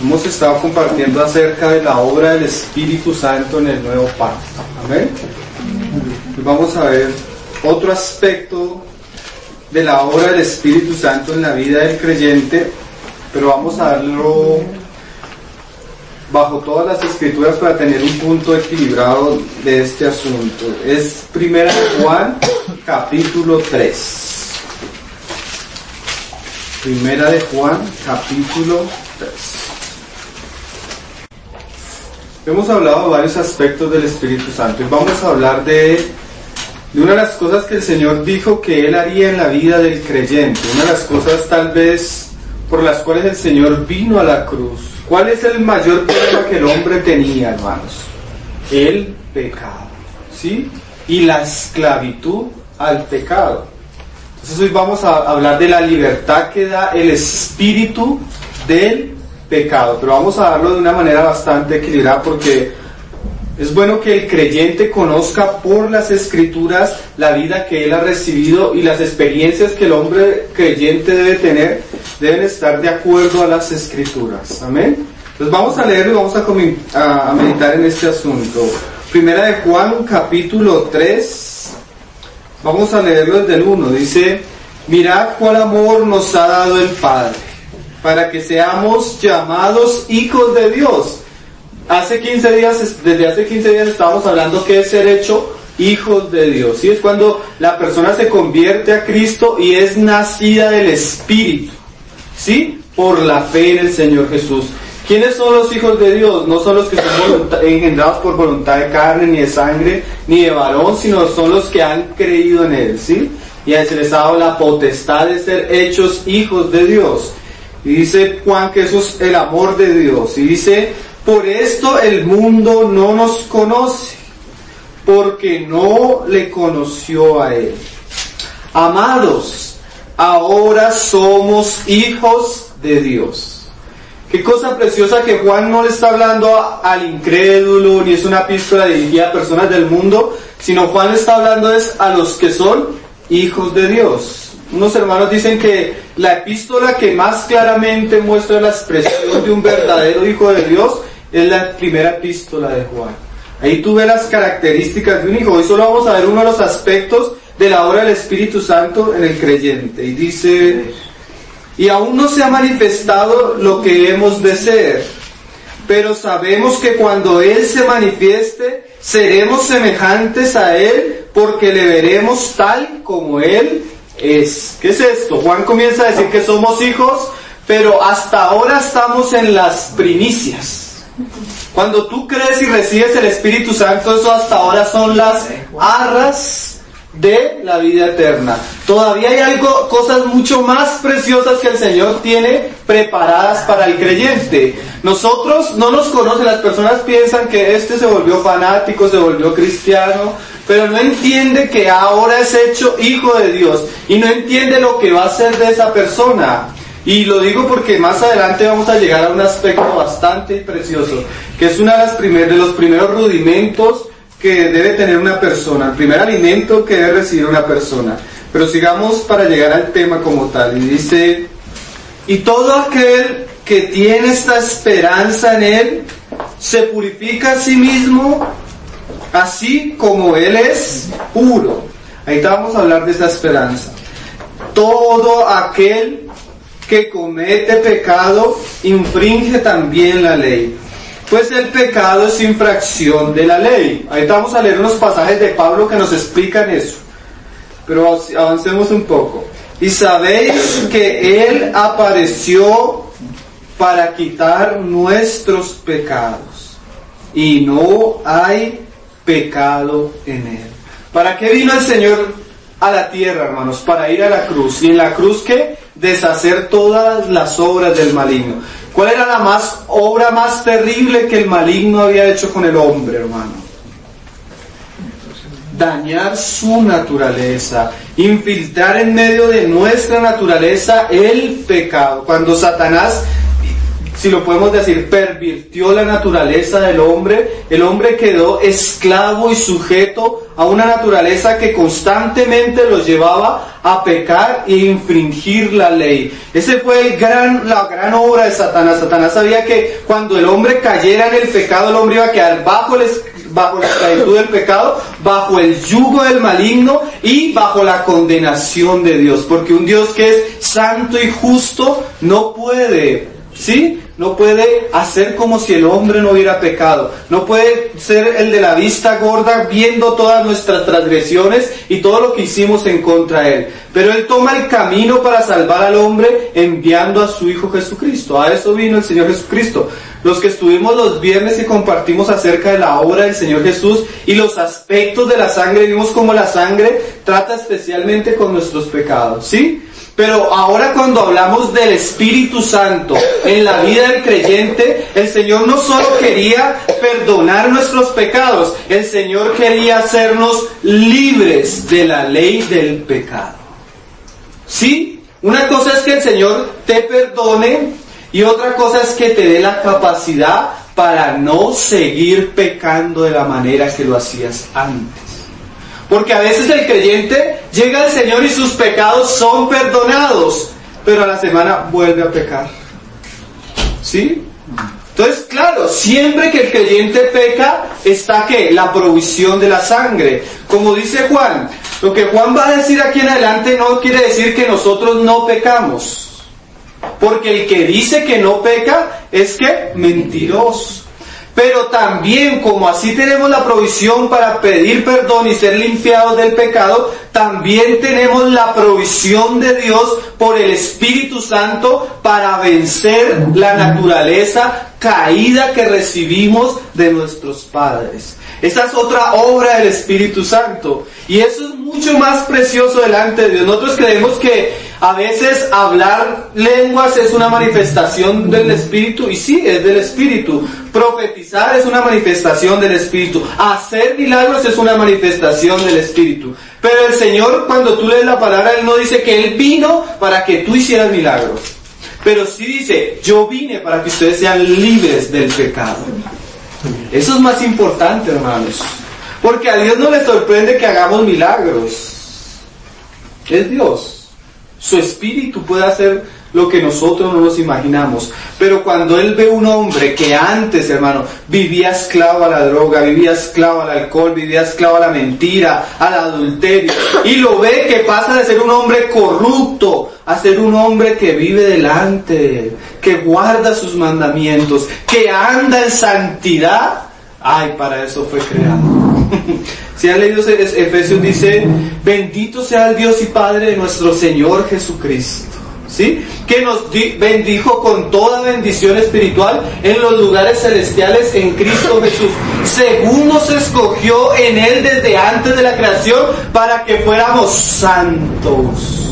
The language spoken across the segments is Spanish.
Hemos estado compartiendo acerca de la obra del Espíritu Santo en el Nuevo Pacto. Amén. Y vamos a ver otro aspecto de la obra del Espíritu Santo en la vida del creyente, pero vamos a verlo bajo todas las Escrituras para tener un punto equilibrado de este asunto. Es 1 Juan, capítulo 3. 1 Juan, capítulo 3. Hemos hablado de varios aspectos del Espíritu Santo y vamos a hablar de una de las cosas que el Señor dijo que Él haría en la vida del creyente, una de las cosas tal vez por las cuales el Señor vino a la cruz. ¿Cuál es el mayor problema que el hombre tenía, hermanos? El pecado, ¿sí? Y la esclavitud al pecado. Entonces hoy vamos a hablar de la libertad que da el espíritu del pecado, pero vamos a darlo de una manera bastante equilibrada porque es bueno que el creyente conozca por las Escrituras la vida que él ha recibido y las experiencias que el hombre creyente debe tener deben estar de acuerdo a las Escrituras. Amén. Entonces vamos a leerlo y vamos a meditar en este asunto. 1 Juan, capítulo 3. Vamos a leerlo desde el 1. Dice: mirad cuál amor nos ha dado el Padre, para que seamos llamados hijos de Dios. Desde hace 15 días estábamos hablando que es ser hecho hijos de Dios. ¿Sí? Es cuando la persona se convierte a Cristo y es nacida del Espíritu, ¿sí? Por la fe en el Señor Jesús. ¿Quiénes son los hijos de Dios? No son los que son engendrados por voluntad de carne, ni de sangre, ni de varón, sino son los que han creído en Él, ¿sí? Y se les ha dado la potestad de ser hechos hijos de Dios. Y dice Juan que eso es el amor de Dios. Y dice: por esto el mundo no nos conoce, porque no le conoció a Él. Amados, ahora somos hijos de Dios. Qué cosa preciosa que Juan no le está hablando al incrédulo, ni es una epístola dirigida a personas del mundo, sino Juan le está hablando es a los que son hijos de Dios. Unos hermanos dicen que la epístola que más claramente muestra la expresión de un verdadero hijo de Dios es la primera epístola de Juan. Ahí tú ves las características de un hijo. Hoy solo vamos a ver uno de los aspectos de la obra del Espíritu Santo en el creyente. Y dice: y aún no se ha manifestado lo que hemos de ser, pero sabemos que cuando Él se manifieste, seremos semejantes a Él, porque le veremos tal como Él es. ¿Qué es esto? Juan comienza a decir que somos hijos, pero hasta ahora estamos en las primicias. Cuando tú crees y recibes el Espíritu Santo, eso hasta ahora son las arras de la vida eterna. Todavía hay cosas mucho más preciosas que el Señor tiene preparadas para el creyente. Nosotros no nos conocen, las personas piensan que se volvió fanático, se volvió cristiano, pero no entiende que ahora es hecho hijo de Dios y no entiende lo que va a ser de esa persona. Y lo digo porque más adelante vamos a llegar a un aspecto bastante precioso, que es de los primeros rudimentos que debe tener una persona, el primer alimento que debe recibir una persona. Pero sigamos para llegar al tema como tal. Y dice: y todo aquel que tiene esta esperanza en Él, se purifica a sí mismo, así como Él es puro. Ahí vamos a hablar de esa esperanza. Todo aquel que comete pecado, infringe también la ley. Pues el pecado es infracción de la ley. Ahorita vamos a leer unos pasajes de Pablo que nos explican eso. Pero avancemos un poco. Y sabéis que Él apareció para quitar nuestros pecados. Y no hay pecado en Él. ¿Para qué vino el Señor a la tierra, hermanos? Para ir a la cruz. ¿Y en la cruz qué? Deshacer todas las obras del maligno. ¿Cuál era la obra más terrible que el maligno había hecho con el hombre, hermano? Dañar su naturaleza, infiltrar en medio de nuestra naturaleza el pecado. Cuando Satanás si lo podemos decir, pervirtió la naturaleza del hombre. El hombre quedó esclavo y sujeto a una naturaleza que constantemente los llevaba a pecar e infringir la ley. Ese fue la gran obra de Satanás. Satanás sabía que cuando el hombre cayera en el pecado, el hombre iba a quedar bajo la esclavitud del pecado, bajo el yugo del maligno y bajo la condenación de Dios. Porque un Dios que es santo y justo no puede, ¿sí?, no puede hacer como si el hombre no hubiera pecado. No puede ser el de la vista gorda viendo todas nuestras transgresiones y todo lo que hicimos en contra de Él. Pero Él toma el camino para salvar al hombre enviando a su Hijo Jesucristo. A eso vino el Señor Jesucristo. Los que estuvimos los viernes y compartimos acerca de la obra del Señor Jesús y los aspectos de la sangre, vimos cómo la sangre trata especialmente con nuestros pecados, ¿sí? Pero ahora cuando hablamos del Espíritu Santo en la vida del creyente, el Señor no solo quería perdonar nuestros pecados, el Señor quería hacernos libres de la ley del pecado. ¿Sí? Una cosa es que el Señor te perdone y otra cosa es que te dé la capacidad para no seguir pecando de la manera que lo hacías antes. Porque a veces el creyente llega al Señor y sus pecados son perdonados, pero a la semana vuelve a pecar. ¿Sí? Entonces, claro, siempre que el creyente peca, está ¿qué? La provisión de la sangre. Como dice Juan, lo que Juan va a decir aquí en adelante no quiere decir que nosotros no pecamos. Porque el que dice que no peca es que mentiroso. Pero también, como así tenemos la provisión para pedir perdón y ser limpiados del pecado, también tenemos la provisión de Dios por el Espíritu Santo para vencer la naturaleza caída que recibimos de nuestros padres. Esa es otra obra del Espíritu Santo. Y eso es mucho más precioso delante de Dios. Nosotros creemos que a veces hablar lenguas es una manifestación del Espíritu, y sí, es del Espíritu. Profetizar es una manifestación del Espíritu. Hacer milagros es una manifestación del Espíritu. Pero el Señor, cuando tú lees la palabra, Él no dice que Él vino para que tú hicieras milagros. Pero sí dice, yo vine para que ustedes sean libres del pecado. Eso es más importante, hermanos. Porque a Dios no le sorprende que hagamos milagros. Es Dios. Su Espíritu puede hacer lo que nosotros no nos imaginamos. Pero cuando Él ve un hombre que antes, hermano, vivía esclavo a la droga, vivía esclavo al alcohol, vivía esclavo a la mentira, al adulterio, y lo ve que pasa de ser un hombre corrupto a ser un hombre que vive delante de Él, que guarda sus mandamientos, que anda en santidad, ay, para eso fue creado. Si han leído Efesios, dice, bendito sea el Dios y Padre de nuestro Señor Jesucristo, ¿sí? Que nos bendijo con toda bendición espiritual en los lugares celestiales en Cristo Jesús, según nos escogió en Él desde antes de la creación para que fuéramos santos.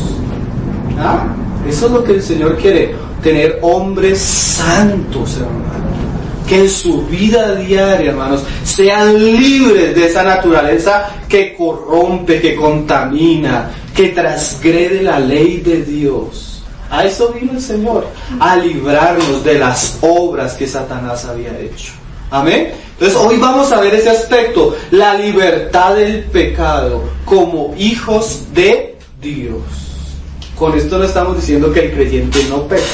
¿Ah? Eso es lo que el Señor quiere, tener hombres santos, hermano. Que en su vida diaria, hermanos, sean libres de esa naturaleza que corrompe, que contamina, que transgrede la ley de Dios. A eso vino el Señor, a librarnos de las obras que Satanás había hecho. Amén. Entonces hoy vamos a ver ese aspecto, la libertad del pecado como hijos de Dios. Con esto no estamos diciendo que el creyente no peca,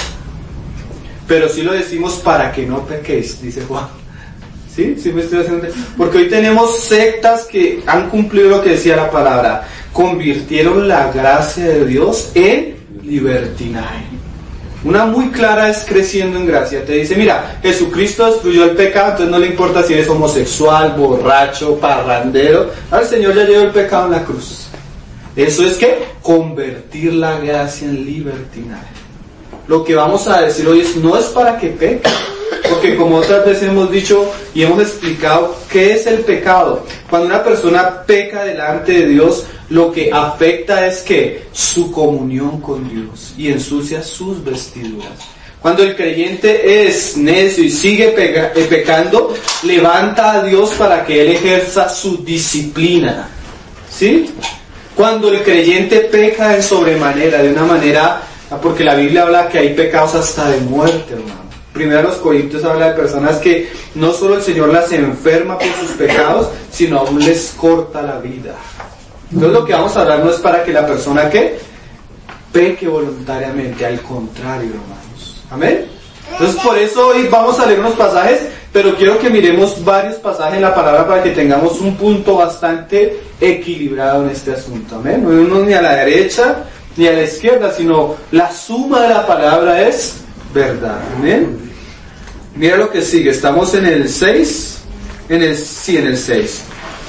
pero sí lo decimos para que no pequéis, dice Juan. ¿Sí? ¿Sí me estoy haciendo? Porque hoy tenemos sectas que han cumplido lo que decía la palabra. Convirtieron la gracia de Dios en libertinaje. Una muy clara es creciendo en gracia. Te dice, mira, Jesucristo destruyó el pecado, entonces no le importa si eres homosexual, borracho, parrandero. Al Señor ya llevó el pecado en la cruz. Eso es que convertir la gracia en libertinaje. Lo que vamos a decir hoy no es para que peque, porque como otras veces hemos dicho y hemos explicado qué es el pecado. Cuando una persona peca delante de Dios, lo que afecta es que su comunión con Dios y ensucia sus vestiduras. Cuando el creyente es necio y sigue pecando, levanta a Dios para que Él ejerza su disciplina. ¿Sí? Cuando el creyente peca en sobremanera, de una manera, porque la Biblia habla que hay pecados hasta de muerte, hermano. Primero los Corintios habla de personas que no solo el Señor las enferma por sus pecados, sino aún les corta la vida. Entonces lo que vamos a hablar no es para que la persona que peque voluntariamente, al contrario, hermanos. Amén. Entonces por eso hoy vamos a leer unos pasajes, pero quiero que miremos varios pasajes en la palabra para que tengamos un punto bastante equilibrado en este asunto. Amén. No uno ni a la derecha ni a la izquierda, sino la suma de la palabra es verdad. Amén. Mira lo que sigue, estamos en el 6, en el 6.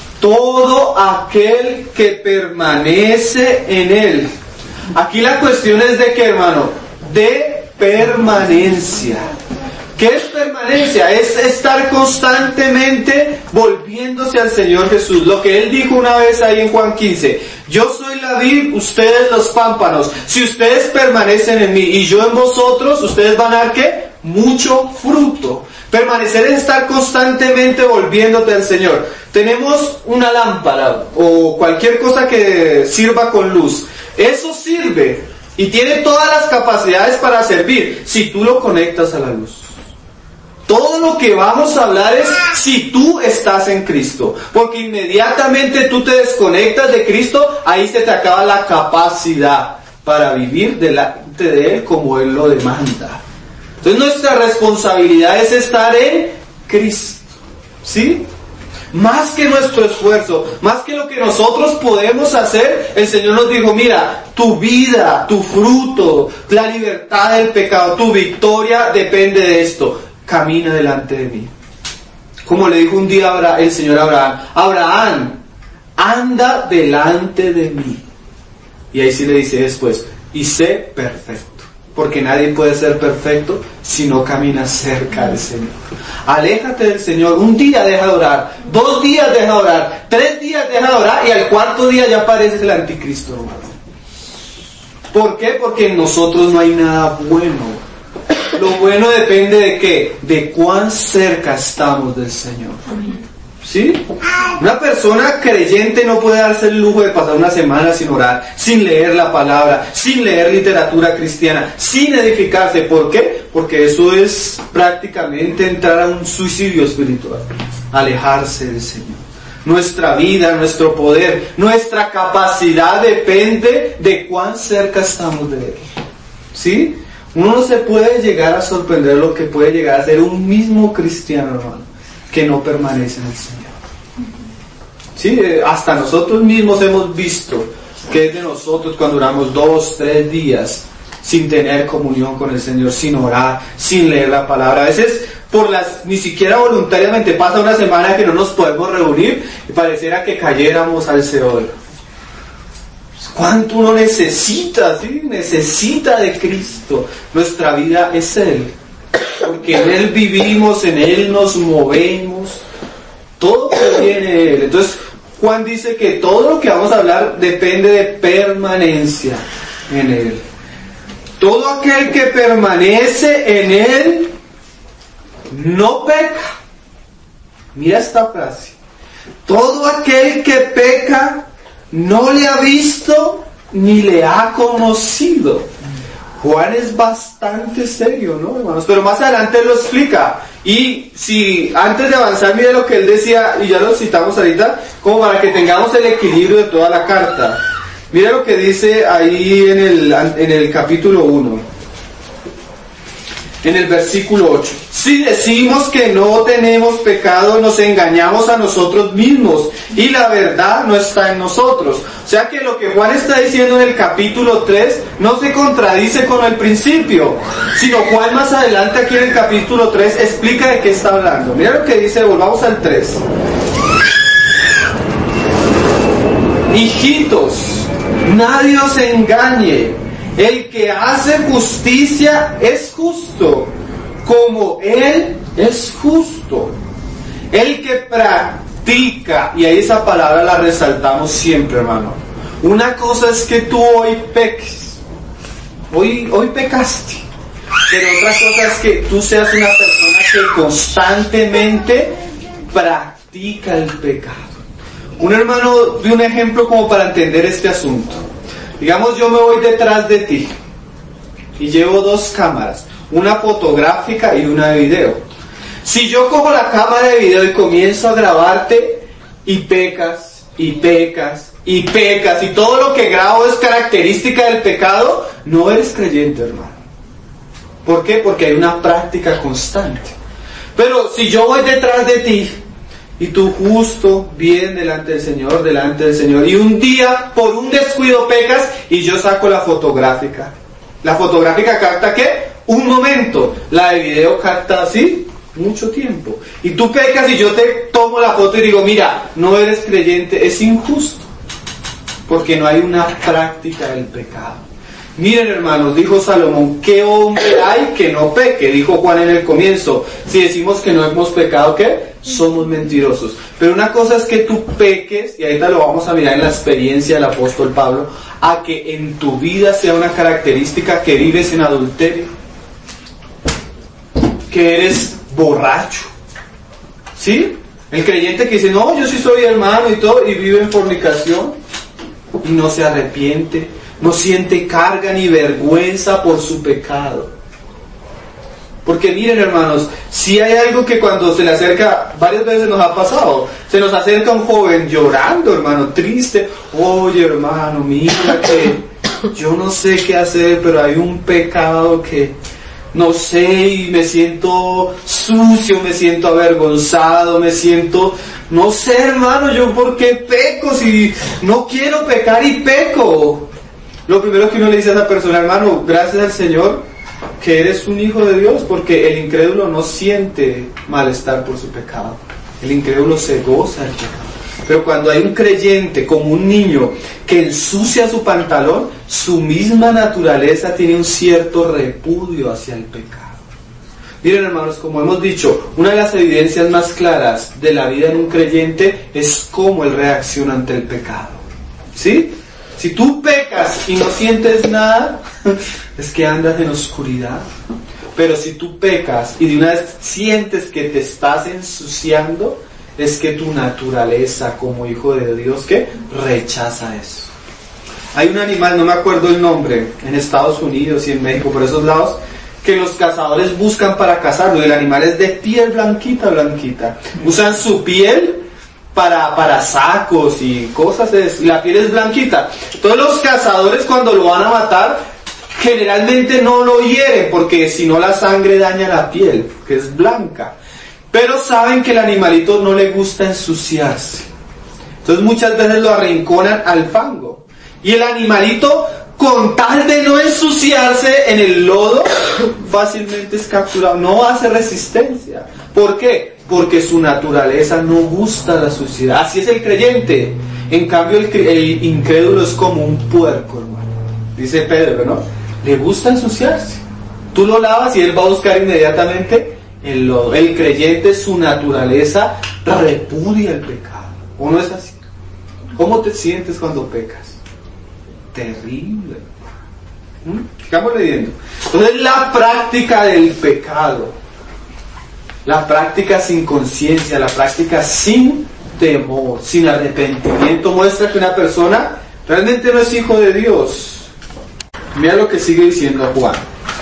Todo aquel que permanece en él. Aquí la cuestión es de qué, hermano, de permanencia. ¿Qué es permanencia? Es estar constantemente volviéndose al Señor Jesús. Lo que Él dijo una vez ahí en Juan 15. Yo soy la vid, ustedes los pámpanos. Si ustedes permanecen en mí y yo en vosotros, ustedes van a dar ¿qué? Mucho fruto. Permanecer es estar constantemente volviéndote al Señor. Tenemos una lámpara o cualquier cosa que sirva con luz. Eso sirve y tiene todas las capacidades para servir si tú lo conectas a la luz. Todo lo que vamos a hablar es si tú estás en Cristo. Porque inmediatamente tú te desconectas de Cristo, ahí se te acaba la capacidad para vivir delante de Él como Él lo demanda. Entonces nuestra responsabilidad es estar en Cristo. ¿Sí? Más que nuestro esfuerzo, más que lo que nosotros podemos hacer, el Señor nos dijo, mira, tu vida, tu fruto, la libertad del pecado, tu victoria depende de esto. Camina delante de mí. Como le dijo un día el Señor a Abraham, Abraham, anda delante de mí. Y ahí sí le dice después, y sé perfecto. Porque nadie puede ser perfecto si no camina cerca del Señor. Aléjate del Señor. Un día deja de orar, 2 días deja de orar, 3 días deja de orar y al 4.º día ya aparece el anticristo, hermano. ¿Por qué? Porque en nosotros no hay nada bueno. Lo bueno depende de qué, de cuán cerca estamos del Señor. ¿Sí? Una persona creyente no puede darse el lujo de pasar una semana sin orar, sin leer la palabra, sin leer literatura cristiana, sin edificarse. ¿Por qué? Porque eso es prácticamente entrar a un suicidio espiritual, alejarse del Señor. Nuestra vida, nuestro poder, nuestra capacidad depende de cuán cerca estamos de Él. ¿Sí? Uno no se puede llegar a sorprender lo que puede llegar a ser un mismo cristiano, hermano, que no permanece en el Señor. Sí, hasta nosotros mismos hemos visto que es de nosotros cuando duramos 2, 3 días sin tener comunión con el Señor, sin orar, sin leer la palabra. A veces ni siquiera voluntariamente pasa una semana que no nos podemos reunir y pareciera que cayéramos al Seol. ¿Cuánto uno necesita? ¿Sí? Necesita de Cristo. Nuestra vida es Él. Porque en Él vivimos, en Él nos movemos. Todo proviene de Él. Entonces, Juan dice que todo lo que vamos a hablar depende de permanencia en Él. Todo aquel que permanece en Él no peca. Mira esta frase. Todo aquel que peca no le ha visto ni le ha conocido. Juan es bastante serio, ¿no, hermanos? Pero más adelante él lo explica. Y si antes de avanzar, mire lo que él decía, y ya lo citamos ahorita, como para que tengamos el equilibrio de toda la carta. Mire lo que dice ahí en el capítulo 1, en el versículo 8. Si decimos que no tenemos pecado, nos engañamos a nosotros mismos y la verdad no está en nosotros. O sea que lo que Juan está diciendo en el capítulo 3 no se contradice con el principio, sino Juan más adelante aquí en el capítulo 3 explica de qué está hablando. Mira lo que dice, volvamos al 3. Hijitos, nadie os engañe. El que hace justicia es justo, como Él es justo. El que practica, y ahí esa palabra la resaltamos siempre, hermano. Una cosa es que tú hoy peques, hoy pecaste, pero otra cosa es que tú seas una persona que constantemente practica el pecado. Un hermano dio un ejemplo como para entender este asunto. Digamos, yo me voy detrás de ti y llevo 2 cámaras. una fotográfica y una de video. Si yo cojo la cámara de video y comienzo a grabarte y pecas, y pecas, y pecas, y todo lo que grabo es característica del pecado, no eres creyente, hermano. ¿Por qué? Porque hay una práctica constante. Pero si yo voy detrás de ti, y tú justo, bien delante del Señor, y un día, por un descuido pecas, y yo saco la fotográfica. ¿La fotográfica capta qué? Un momento. La de video capta así, mucho tiempo. Y tú pecas y yo te tomo la foto y digo, mira, no eres creyente, es injusto. Porque no hay una práctica del pecado. Miren, hermanos, dijo Salomón, ¿qué hombre hay que no peque? Dijo Juan en el comienzo. Si decimos que no hemos pecado, ¿qué? Somos mentirosos. Pero una cosa es que tú peques, y ahorita lo vamos a mirar en la experiencia del apóstol Pablo, a que en tu vida sea una característica que vives en adulterio, que eres borracho, ¿sí? El creyente que dice, no, yo sí soy hermano y todo, y vive en fornicación, y no se arrepiente, no siente carga ni vergüenza por su pecado. Porque miren, hermanos, si hay algo que cuando se le acerca, varias veces nos ha pasado, se nos acerca un joven llorando, hermano, triste, oye, hermano, mira que yo no sé qué hacer, pero hay un pecado que no sé, y me siento sucio, me siento avergonzado, me siento, no sé, hermano, yo por qué peco si no quiero pecar y peco. Lo primero que uno le dice a esa persona, hermano, gracias al Señor que eres un hijo de Dios, porque el incrédulo no siente malestar por su pecado. El incrédulo se goza del pecado. Pero cuando hay un creyente, como un niño, que ensucia su pantalón, su misma naturaleza tiene un cierto repudio hacia el pecado. Miren, hermanos, como hemos dicho, una de las evidencias más claras de la vida en un creyente es cómo él reacciona ante el pecado. ¿Sí? Si tú pecas y no sientes nada, es que andas en oscuridad. Pero si tú pecas y de una vez sientes que te estás ensuciando, es que tu naturaleza como hijo de Dios, ¿qué? Rechaza eso. Hay un animal, no me acuerdo el nombre, en Estados Unidos y en México, por esos lados, que los cazadores buscan para cazarlo. El animal es de piel blanquita, blanquita. Usan su piel para sacos y cosas, la piel es blanquita. Todos los cazadores cuando lo van a matar, generalmente no lo hieren, porque si no la sangre daña la piel, que es blanca. Pero saben que el animalito no le gusta ensuciarse. Entonces muchas veces lo arrinconan al fango. Y el animalito, con tal de no ensuciarse en el lodo, fácilmente es capturado. No hace resistencia. ¿Por qué? Porque su naturaleza no gusta la suciedad. Así es el creyente. En cambio el incrédulo es como un puerco, hermano. Dice Pedro, ¿no? Le gusta ensuciarse. Tú lo lavas y él va a buscar inmediatamente el lodo. El creyente, su naturaleza repudia el pecado. ¿O no es así? ¿Cómo te sientes cuando pecas? Terrible. Sigamos leyendo. Entonces la práctica del pecado, la práctica sin conciencia, la práctica sin temor, sin arrepentimiento, muestra que una persona realmente no es hijo de Dios. Mira lo que sigue diciendo Juan.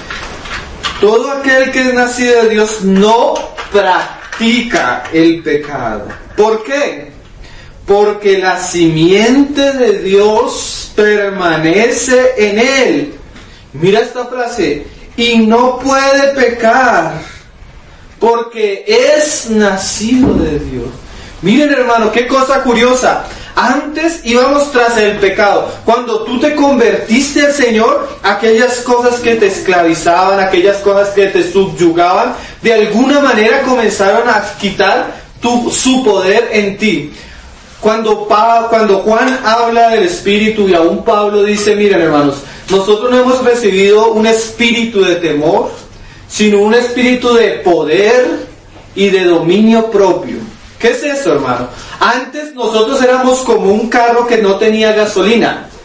Todo aquel que es nacido de Dios no practica el pecado. ¿Por qué? Porque la simiente de Dios permanece en él. Mira esta frase. Y no puede pecar, porque es nacido de Dios. Miren, hermano, qué cosa curiosa. Antes íbamos tras el pecado. Cuando tú te convertiste al Señor, aquellas cosas que te esclavizaban, aquellas cosas que te subyugaban, de alguna manera comenzaron a quitar su poder en ti. Cuando Juan habla del Espíritu, y aún Pablo dice, miren, hermanos, nosotros no hemos recibido un espíritu de temor, sino un espíritu de poder y de dominio propio. ¿Qué es eso, hermano? Antes nosotros éramos como un carro que no tenía gasolina.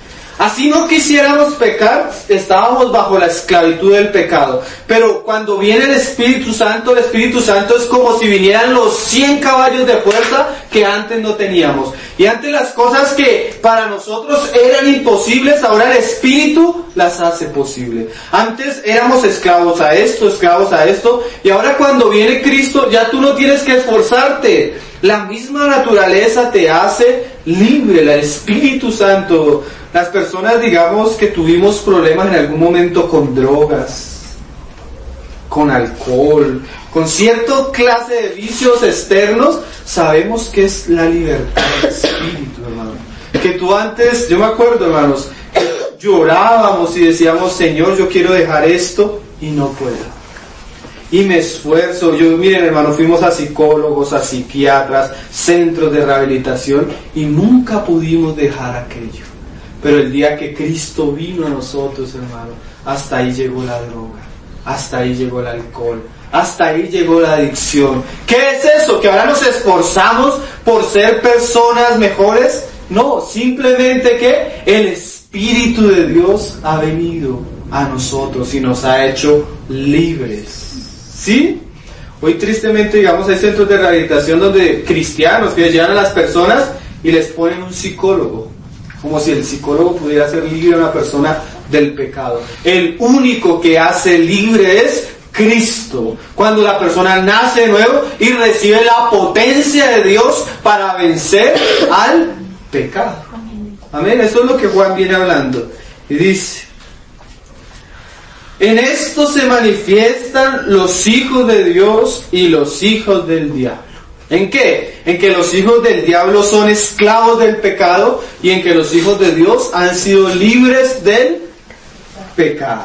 Así no quisiéramos pecar, estábamos bajo la esclavitud del pecado. Pero cuando viene el Espíritu Santo es como si vinieran los 100 caballos de fuerza que antes no teníamos. Y antes las cosas que para nosotros eran imposibles, ahora el Espíritu las hace posible. Antes éramos esclavos a esto, y ahora cuando viene Cristo ya tú no tienes que esforzarte. La misma naturaleza te hace libre, el Espíritu Santo. Las personas, digamos, que tuvimos problemas en algún momento con drogas, con alcohol, con cierta clase de vicios externos, sabemos que es la libertad del Espíritu, hermano. Que tú antes, yo me acuerdo, hermanos, llorábamos y decíamos, Señor, yo quiero dejar esto y no puedo. Y me esfuerzo. Miren, hermano, fuimos a psicólogos, a psiquiatras, centros de rehabilitación y nunca pudimos dejar aquello. Pero el día que Cristo vino a nosotros, hermano, hasta ahí llegó la droga, hasta ahí llegó el alcohol, hasta ahí llegó la adicción. ¿Qué es eso? ¿Que ahora nos esforzamos por ser personas mejores? No, simplemente que el Espíritu de Dios ha venido a nosotros y nos ha hecho libres. ¿Sí? Hoy tristemente, digamos, hay centros de rehabilitación donde cristianos que llevan a las personas y les ponen un psicólogo, como si el psicólogo pudiera hacer libre a una persona del pecado. El único que hace libre es Cristo. Cuando la persona nace de nuevo y recibe la potencia de Dios para vencer al pecado. Amén. Eso es lo que Juan viene hablando. Y dice: en esto se manifiestan los hijos de Dios y los hijos del diablo. ¿En qué? En que los hijos del diablo son esclavos del pecado y en que los hijos de Dios han sido libres del pecado.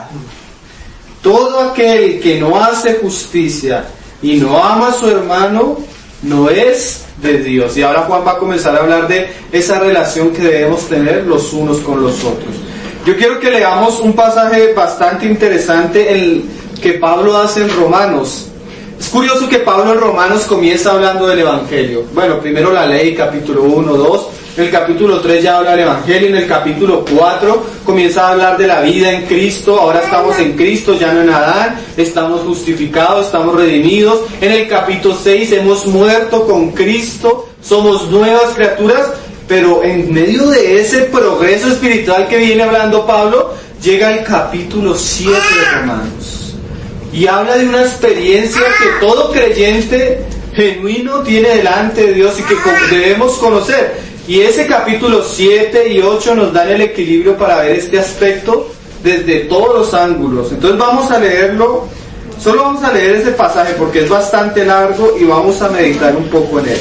Todo aquel que no hace justicia y no ama a su hermano no es de Dios. Y ahora Juan va a comenzar a hablar de esa relación que debemos tener los unos con los otros. Yo quiero que leamos un pasaje bastante interesante el que Pablo hace en Romanos. Es curioso que Pablo en Romanos comienza hablando del Evangelio. Bueno, primero la ley, capítulo 1, 2. En el capítulo 3 ya habla del Evangelio. En el capítulo 4 comienza a hablar de la vida en Cristo. Ahora estamos en Cristo, ya no en Adán. Estamos justificados, estamos redimidos. En el capítulo 6 hemos muerto con Cristo. Somos nuevas criaturas. Pero en medio de ese progreso espiritual que viene hablando Pablo, llega el capítulo 7 de Romanos. Y habla de una experiencia que todo creyente genuino tiene delante de Dios y que debemos conocer. Y ese capítulo 7 y 8 nos dan el equilibrio para ver este aspecto desde todos los ángulos. Entonces vamos a leerlo, solo vamos a leer ese pasaje porque es bastante largo y vamos a meditar un poco en él.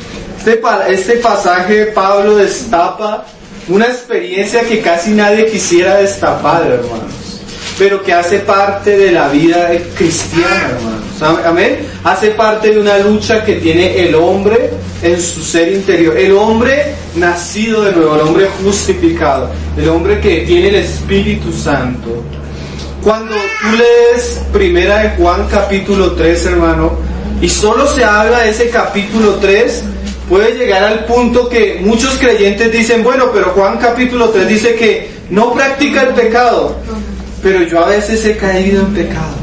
Este pasaje Pablo destapa una experiencia que casi nadie quisiera destapar, hermanos, pero que hace parte de la vida cristiana, hermanos. Amén. Hace parte de una lucha que tiene el hombre en su ser interior, el hombre nacido de nuevo, el hombre justificado, el hombre que tiene el Espíritu Santo. Cuando tú lees Primera de Juan capítulo 3, hermano, y solo se habla de ese capítulo 3, puede llegar al punto que muchos creyentes dicen, bueno, pero Juan capítulo 3 dice que no practica el pecado, pero yo a veces he caído en pecado.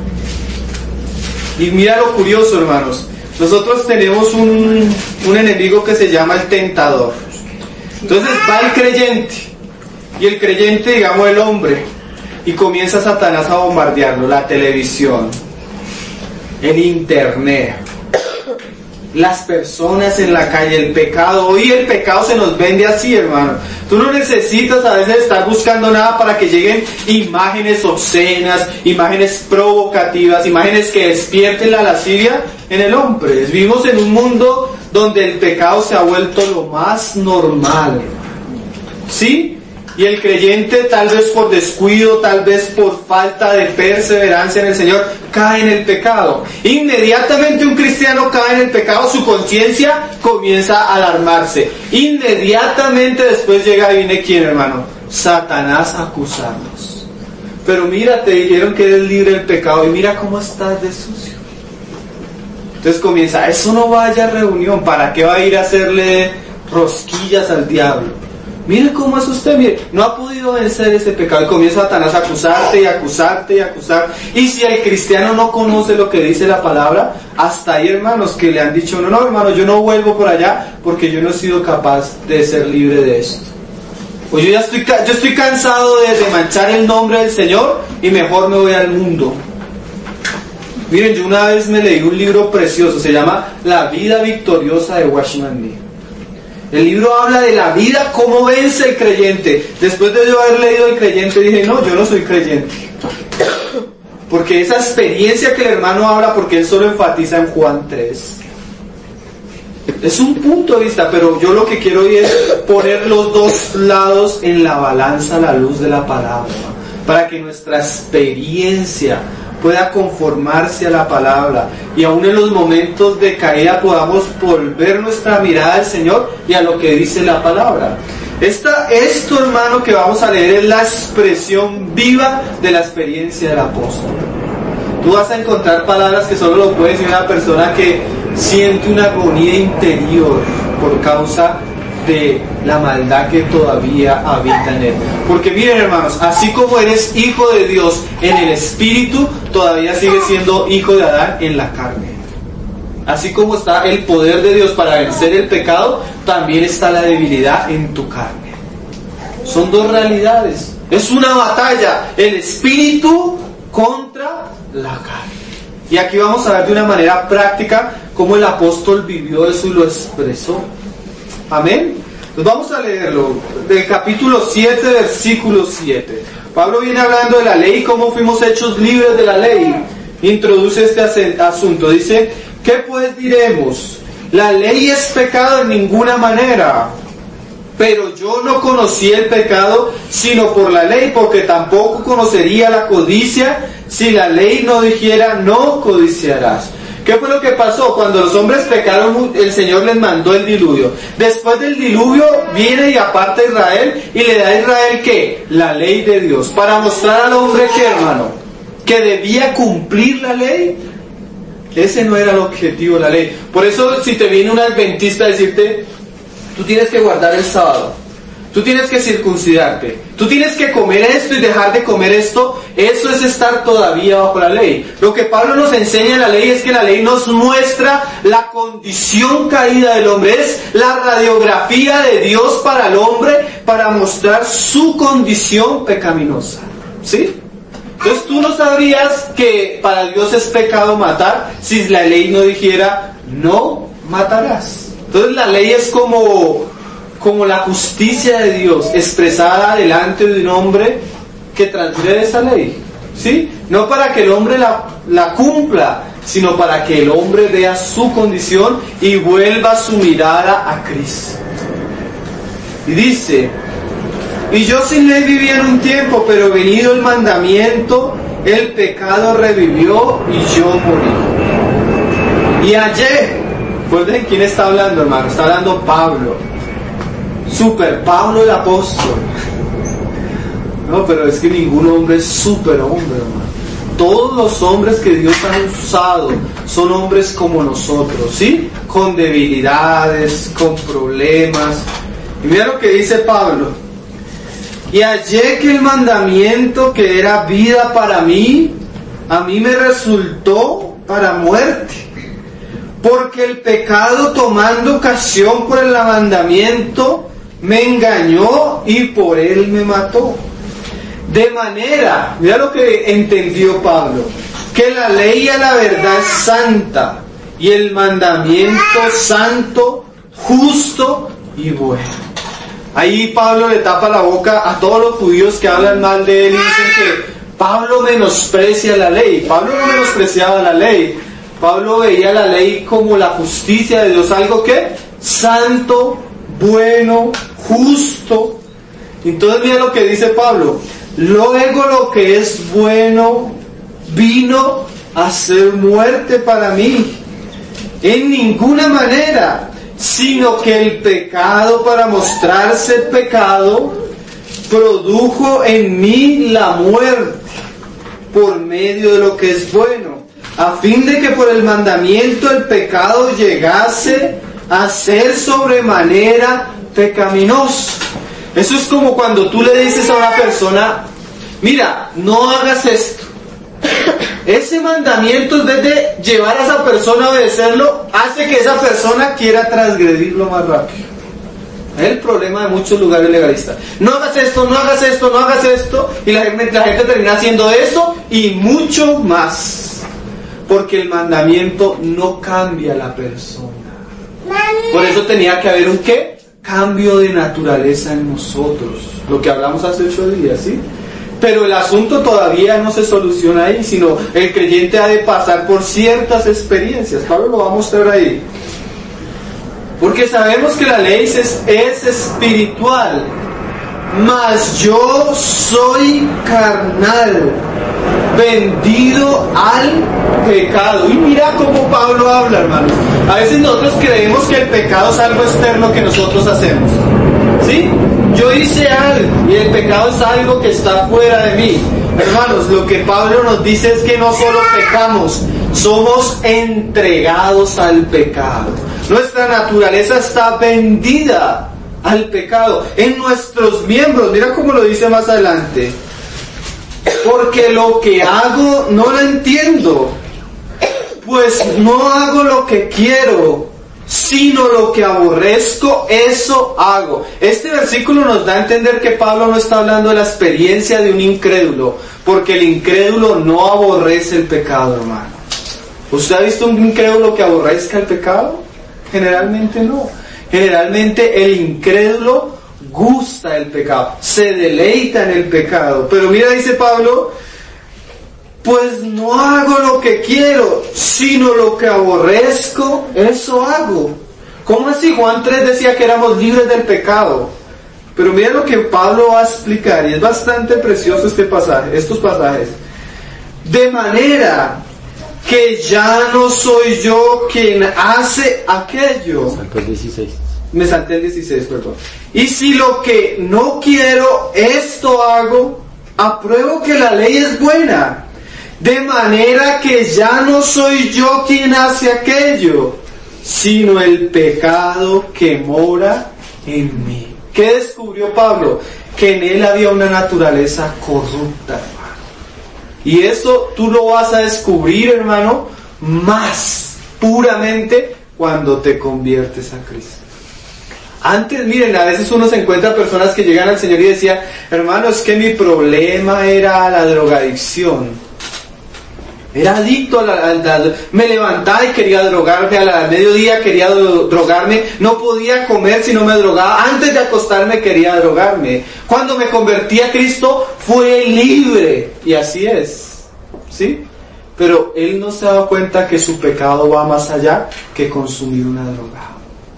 Y mira lo curioso, hermanos, nosotros tenemos un enemigo que se llama el tentador. Entonces va el creyente, y el creyente, digamos el hombre, y comienza Satanás a bombardearlo, la televisión, el internet, las personas en la calle, el pecado. Hoy el pecado se nos vende así, hermano. Tú no necesitas a veces estar buscando nada para que lleguen imágenes obscenas, imágenes provocativas, imágenes que despierten la lascivia en el hombre. Vivimos en un mundo donde el pecado se ha vuelto lo más normal, ¿sí? Y el creyente, tal vez por descuido, tal vez por falta de perseverancia en el Señor, cae en el pecado. Inmediatamente un cristiano cae en el pecado, su conciencia comienza a alarmarse. Inmediatamente después llega y viene ¿quién, hermano? Satanás a acusarnos. Pero mira, te dijeron que eres libre del pecado y mira cómo estás de sucio. Entonces comienza, eso no vaya a reunión, ¿para qué va a ir a hacerle rosquillas al diablo? Mire cómo es usted, mire, no ha podido vencer ese pecado. Y comienza Satanás a acusarte y acusarte y acusar. Y si el cristiano no conoce lo que dice la palabra, hasta hay hermanos que le han dicho, no, hermano, yo no vuelvo por allá porque yo no he sido capaz de ser libre de esto. Pues yo estoy cansado de manchar el nombre del Señor y mejor me voy al mundo. Miren, yo una vez me leí un libro precioso, se llama La vida victoriosa de Watchman Nee. El libro habla de la vida, cómo vence el creyente. Después de yo haber leído El creyente, dije, no, yo no soy creyente. Porque esa experiencia que el hermano habla, porque él solo enfatiza en Juan 3. Es un punto de vista, pero yo lo que quiero hoy es poner los dos lados en la balanza a la luz de la palabra, para que nuestra experiencia pueda conformarse a la palabra y aún en los momentos de caída podamos volver nuestra mirada al Señor y a lo que dice la palabra. Esto, hermano, que vamos a leer es la expresión viva de la experiencia del apóstol. Tú vas a encontrar palabras que solo lo puede decir una persona que siente una agonía interior por causa de la maldad que todavía habita en él. Porque miren, hermanos, así como eres hijo de Dios en el espíritu, todavía sigues siendo hijo de Adán en la carne. Así como está el poder de Dios para vencer el pecado, también está la debilidad en tu carne. Son dos realidades. Es una batalla, el espíritu contra la carne. Y aquí vamos a ver de una manera práctica cómo el apóstol vivió eso y lo expresó. Amén. Pues vamos a leerlo, del capítulo 7, versículo 7. Pablo viene hablando de la ley, cómo fuimos hechos libres de la ley. Introduce este asunto. Dice, ¿qué pues diremos? La ley es pecado en ninguna manera. Pero yo no conocí el pecado sino por la ley, porque tampoco conocería la codicia si la ley no dijera no codiciarás. ¿Qué fue lo que pasó? Cuando los hombres pecaron, el Señor les mandó el diluvio. Después del diluvio viene y aparta a Israel y le da a Israel ¿qué? La ley de Dios. Para mostrar al hombre ¿qué, hermano? Que debía cumplir la ley. Ese no era el objetivo de la ley. Por eso si te viene un adventista a decirte, tú tienes que guardar el sábado, tú tienes que circuncidarte, tú tienes que comer esto y dejar de comer esto, eso es estar todavía bajo la ley. Lo que Pablo nos enseña en la ley es que la ley nos muestra la condición caída del hombre, es la radiografía de Dios para el hombre, para mostrar su condición pecaminosa. ¿Sí? Entonces tú no sabrías que para Dios es pecado matar si la ley no dijera no matarás. Entonces la ley es como la justicia de Dios expresada delante de un hombre que transgrede esa ley, ¿sí? No para que el hombre la cumpla, sino para que el hombre vea su condición y vuelva su mirada a Cristo. Y dice, y yo sin ley vivía en un tiempo, pero venido el mandamiento, el pecado revivió y yo morí. Y hallé, pues de quién está hablando, hermano, está hablando Pablo. Super Pablo el apóstol. No, pero es que ningún hombre es super hombre, hermano. Todos los hombres que Dios ha usado son hombres como nosotros, ¿sí? Con debilidades, con problemas. Y mira lo que dice Pablo. Y hallé que el mandamiento que era vida para mí, a mí me resultó para muerte. Porque el pecado, tomando ocasión por el mandamiento, me engañó y por él me mató. De manera, mira lo que entendió Pablo, que la ley a la verdad es santa y el mandamiento santo, justo y bueno. Ahí Pablo le tapa la boca a todos los judíos que hablan mal de él y dicen que Pablo menosprecia la ley. Pablo no menospreciaba la ley. Pablo veía la ley como la justicia de Dios, algo que santo, bueno, justo. Entonces mira lo que dice Pablo. Luego lo que es bueno vino a ser muerte para mí. En ninguna manera, sino que el pecado, para mostrarse pecado, produjo en mí la muerte por medio de lo que es bueno, a fin de que por el mandamiento el pecado llegase a ser sobremanera pecaminoso. Eso es como cuando tú le dices a una persona, mira, no hagas esto. Ese mandamiento, en vez de llevar a esa persona a obedecerlo, hace que esa persona quiera transgredirlo más rápido. Es el problema de muchos lugares legalistas. No hagas esto, no hagas esto, no hagas esto, y la gente termina haciendo eso y mucho más. Porque el mandamiento no cambia a la persona. Por eso tenía que haber un ¿qué? Cambio de naturaleza en nosotros. Lo que hablamos hace 8 días, ¿sí? Pero el asunto todavía no se soluciona ahí, sino el creyente ha de pasar por ciertas experiencias. Pablo lo va a mostrar ahí. Porque sabemos que la ley es espiritual, mas yo soy carnal, vendido al pecado. Y mira cómo Pablo habla, hermanos. A veces nosotros creemos que el pecado es algo externo que nosotros hacemos, ¿sí? Yo hice algo y el pecado es algo que está fuera de mí. Hermanos, lo que Pablo nos dice es que no solo pecamos, somos entregados al pecado. Nuestra naturaleza está vendida al pecado en nuestros miembros. Mira cómo lo dice más adelante. Porque lo que hago no lo entiendo, pues no hago lo que quiero, sino lo que aborrezco, eso hago. Este versículo nos da a entender que Pablo no está hablando de la experiencia de un incrédulo, porque el incrédulo no aborrece el pecado, hermano. ¿Usted ha visto un incrédulo que aborrezca el pecado? Generalmente no. Generalmente el incrédulo gusta el pecado, se deleita en el pecado. Pero mira, dice Pablo, pues no hago lo que quiero, sino lo que aborrezco, eso hago. ¿Cómo así? Juan 3 decía que éramos libres del pecado. Pero mira lo que Pablo va a explicar, y es bastante precioso estos pasajes. De manera que ya no soy yo quien hace aquello. Saltó el 16. Me salté el 16, perdón. Y si lo que no quiero, esto hago, apruebo que la ley es buena. De manera que ya no soy yo quien hace aquello, sino el pecado que mora en mí. ¿Qué descubrió Pablo? Que en él había una naturaleza corrupta, hermano. Y eso tú lo vas a descubrir, hermano, más puramente cuando te conviertes a Cristo. Antes, miren, a veces uno se encuentra personas que llegan al Señor y decían, hermano, es que mi problema era la drogadicción. Era adicto me levantaba y quería drogarme, al mediodía quería drogarme, no podía comer si no me drogaba, antes de acostarme quería drogarme. Cuando me convertí a Cristo fue libre, y así es, ¿sí? Pero él no se ha dado cuenta que su pecado va más allá que consumir una droga,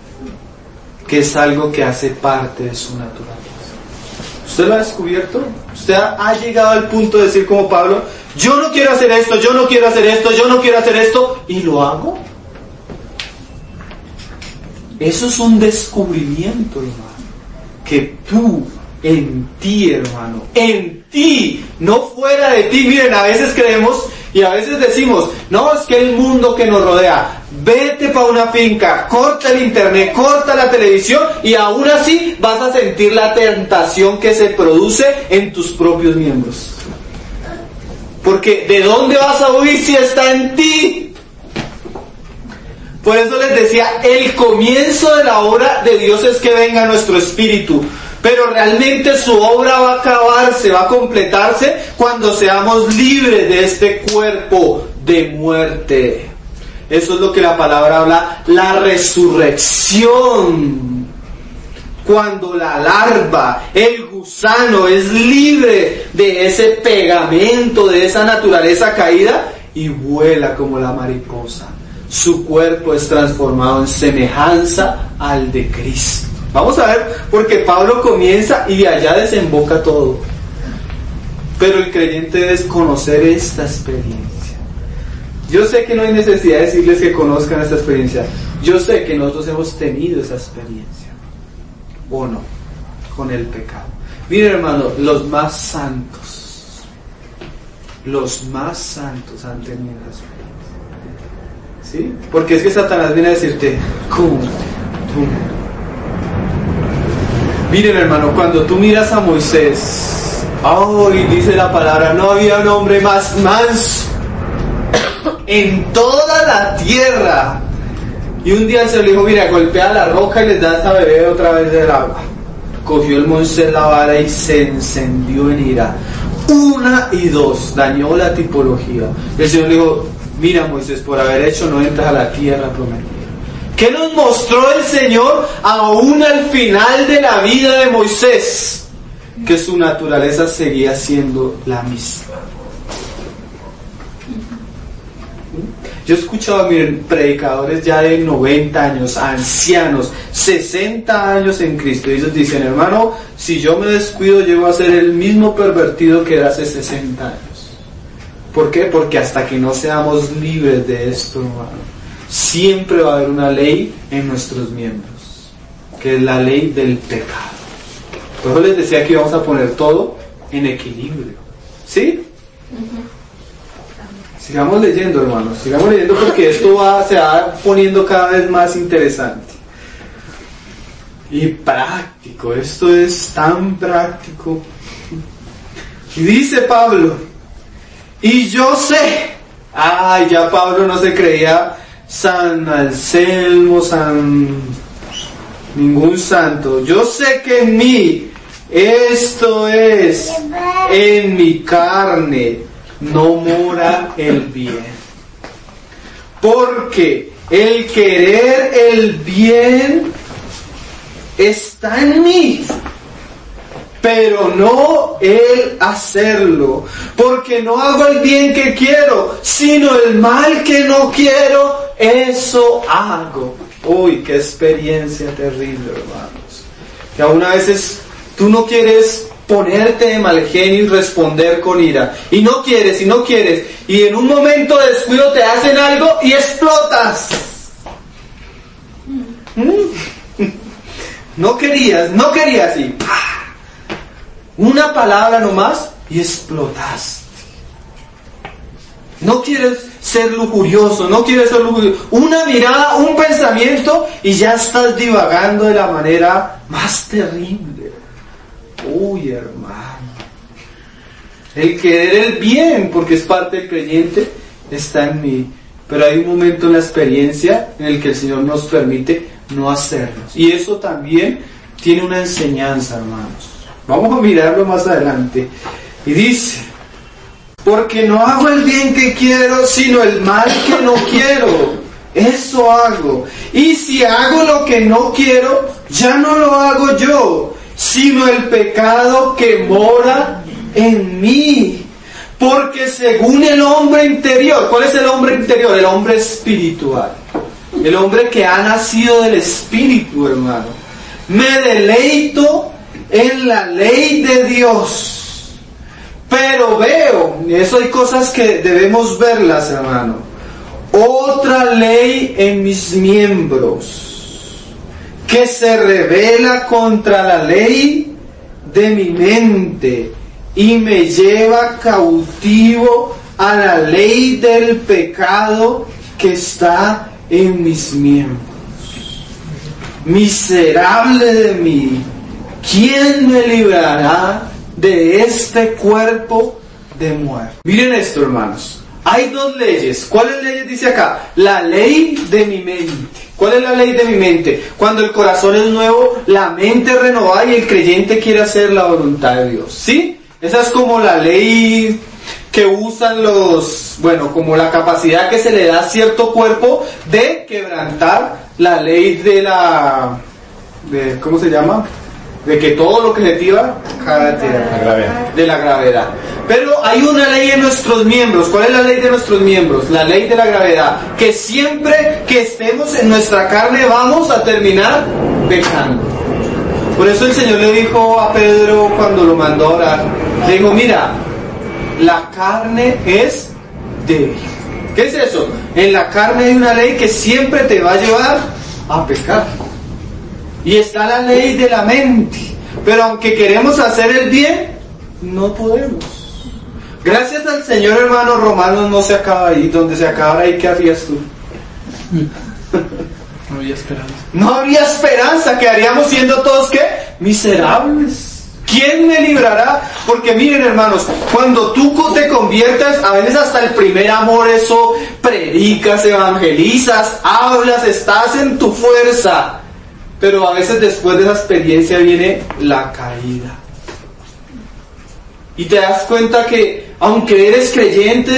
que es algo que hace parte de su naturaleza. ¿Usted lo ha descubierto? ¿Usted ha llegado al punto de decir como Pablo, yo no quiero hacer esto, yo no quiero hacer esto, yo no quiero hacer esto, y lo hago? Eso es un descubrimiento, hermano, que tú, en ti, hermano, en ti, no fuera de ti. Miren, a veces creemos y a veces decimos, no, es que el mundo que nos rodea, vete para una finca, corta el internet, corta la televisión, y aún así vas a sentir la tentación que se produce en tus propios miembros. Porque ¿de dónde vas a huir si está en ti? Por eso les decía, el comienzo de la obra de Dios es que venga nuestro espíritu. Pero realmente su obra va a acabarse, va a completarse cuando seamos libres de este cuerpo de muerte. Eso es lo que la palabra habla, la resurrección. Cuando la larva, el gusano, es libre de ese pegamento, de esa naturaleza caída, y vuela como la mariposa. Su cuerpo es transformado en semejanza al de Cristo. Vamos a ver, porque Pablo comienza y de allá desemboca todo. Pero el creyente debe conocer esta experiencia. Yo sé que no hay necesidad de decirles que conozcan esta experiencia. Yo sé que nosotros hemos tenido esa experiencia. ¿O no? Con el pecado. Miren, hermano, los más santos han tenido esa experiencia. ¿Sí? Porque es que Satanás viene a decirte, Miren, hermano, cuando tú miras a Moisés, y dice la palabra, no había un hombre más manso en toda la tierra. Y un día el Señor le dijo, mira, golpea la roca y les das a beber otra vez del agua. Cogió el Moisés la vara y se encendió en ira. 1 y 2, dañó la tipología. El Señor le dijo, mira, Moisés, por haber hecho no entras a la tierra prometida. ¿Qué nos mostró el Señor aún al final de la vida de Moisés? Que su naturaleza seguía siendo la misma. Yo he escuchado, miren, predicadores ya de 90 años, ancianos, 60 años en Cristo, y ellos dicen, hermano, si yo me descuido, llego a ser el mismo pervertido que era hace 60 años. ¿Por qué? Porque hasta que no seamos libres de esto, hermano, siempre va a haber una ley en nuestros miembros, que es la ley del pecado. Por eso les decía que íbamos a poner todo en equilibrio. ¿Sí? Sigamos leyendo, hermanos, sigamos leyendo porque esto se va poniendo cada vez más interesante. Y práctico, esto es tan práctico. Y dice Pablo, y yo sé, ya Pablo no se creía San Anselmo, ningún santo. Yo sé que en mí, esto es, en mi carne, no mora el bien. Porque el querer el bien está en mí, pero no el hacerlo. Porque no hago el bien que quiero, sino el mal que no quiero, eso hago. Uy, qué experiencia terrible, hermanos. Que aún a veces tú no quieres ponerte de mal genio y responder con ira. Y no quieres, y en un momento de descuido te hacen algo y explotas. No querías y ¡pah! Una palabra nomás y explotaste. No quieres ser lujurioso, una mirada, un pensamiento y ya estás divagando de la manera más terrible. Uy, hermano, el querer el bien, porque es parte del creyente, está en mí, pero hay un momento en la experiencia en el que el Señor nos permite no hacerlos, y eso también tiene una enseñanza, hermanos. Vamos a mirarlo más adelante. Y dice, porque no hago el bien que quiero, sino el mal que no quiero, eso hago. Y si hago lo que no quiero, ya no lo hago yo, sino el pecado que mora en mí. Porque según el hombre interior, ¿cuál es el hombre interior? El hombre espiritual, el hombre que ha nacido del Espíritu, hermano. Me deleito en la ley de Dios, pero veo, y eso hay cosas que debemos verlas, hermano, otra ley en mis miembros, que se revela contra la ley de mi mente y me lleva cautivo a la ley del pecado que está en mis miembros. Miserable de mí, ¿quién me librará de este cuerpo de muerte? Miren esto, hermanos. Hay dos leyes. ¿Cuáles leyes dice acá? La ley de mi mente. ¿Cuál es la ley de mi mente? Cuando el corazón es nuevo, la mente es renovada y el creyente quiere hacer la voluntad de Dios. ¿Sí? Esa es como la ley que usan como la capacidad que se le da a cierto cuerpo de quebrantar la ley ¿cómo se llama? De que todo lo que se tira de la gravedad. Pero hay una ley en nuestros miembros. ¿Cuál es la ley de nuestros miembros? La ley de la gravedad. Que siempre que estemos en nuestra carne vamos a terminar pecando. Por eso el Señor le dijo a Pedro cuando lo mandó a orar, le dijo, mira, la carne es débil. ¿Qué es eso? En la carne hay una ley que siempre te va a llevar a pecar. Y está la ley de la mente. Pero aunque queremos hacer el bien, no podemos. Gracias al Señor, hermano, Romanos no se acaba ahí. Donde se acaba ahí, ¿qué hacías tú? No había esperanza. No habría esperanza. Quedaríamos siendo todos, ¿qué? miserables. ¿Quién me librará? Porque miren, hermanos, cuando tú te conviertas, a veces hasta el primer amor, eso predicas, evangelizas, hablas, estás en tu fuerza. Pero a veces después de esa experiencia viene la caída. Y te das cuenta que aunque eres creyente,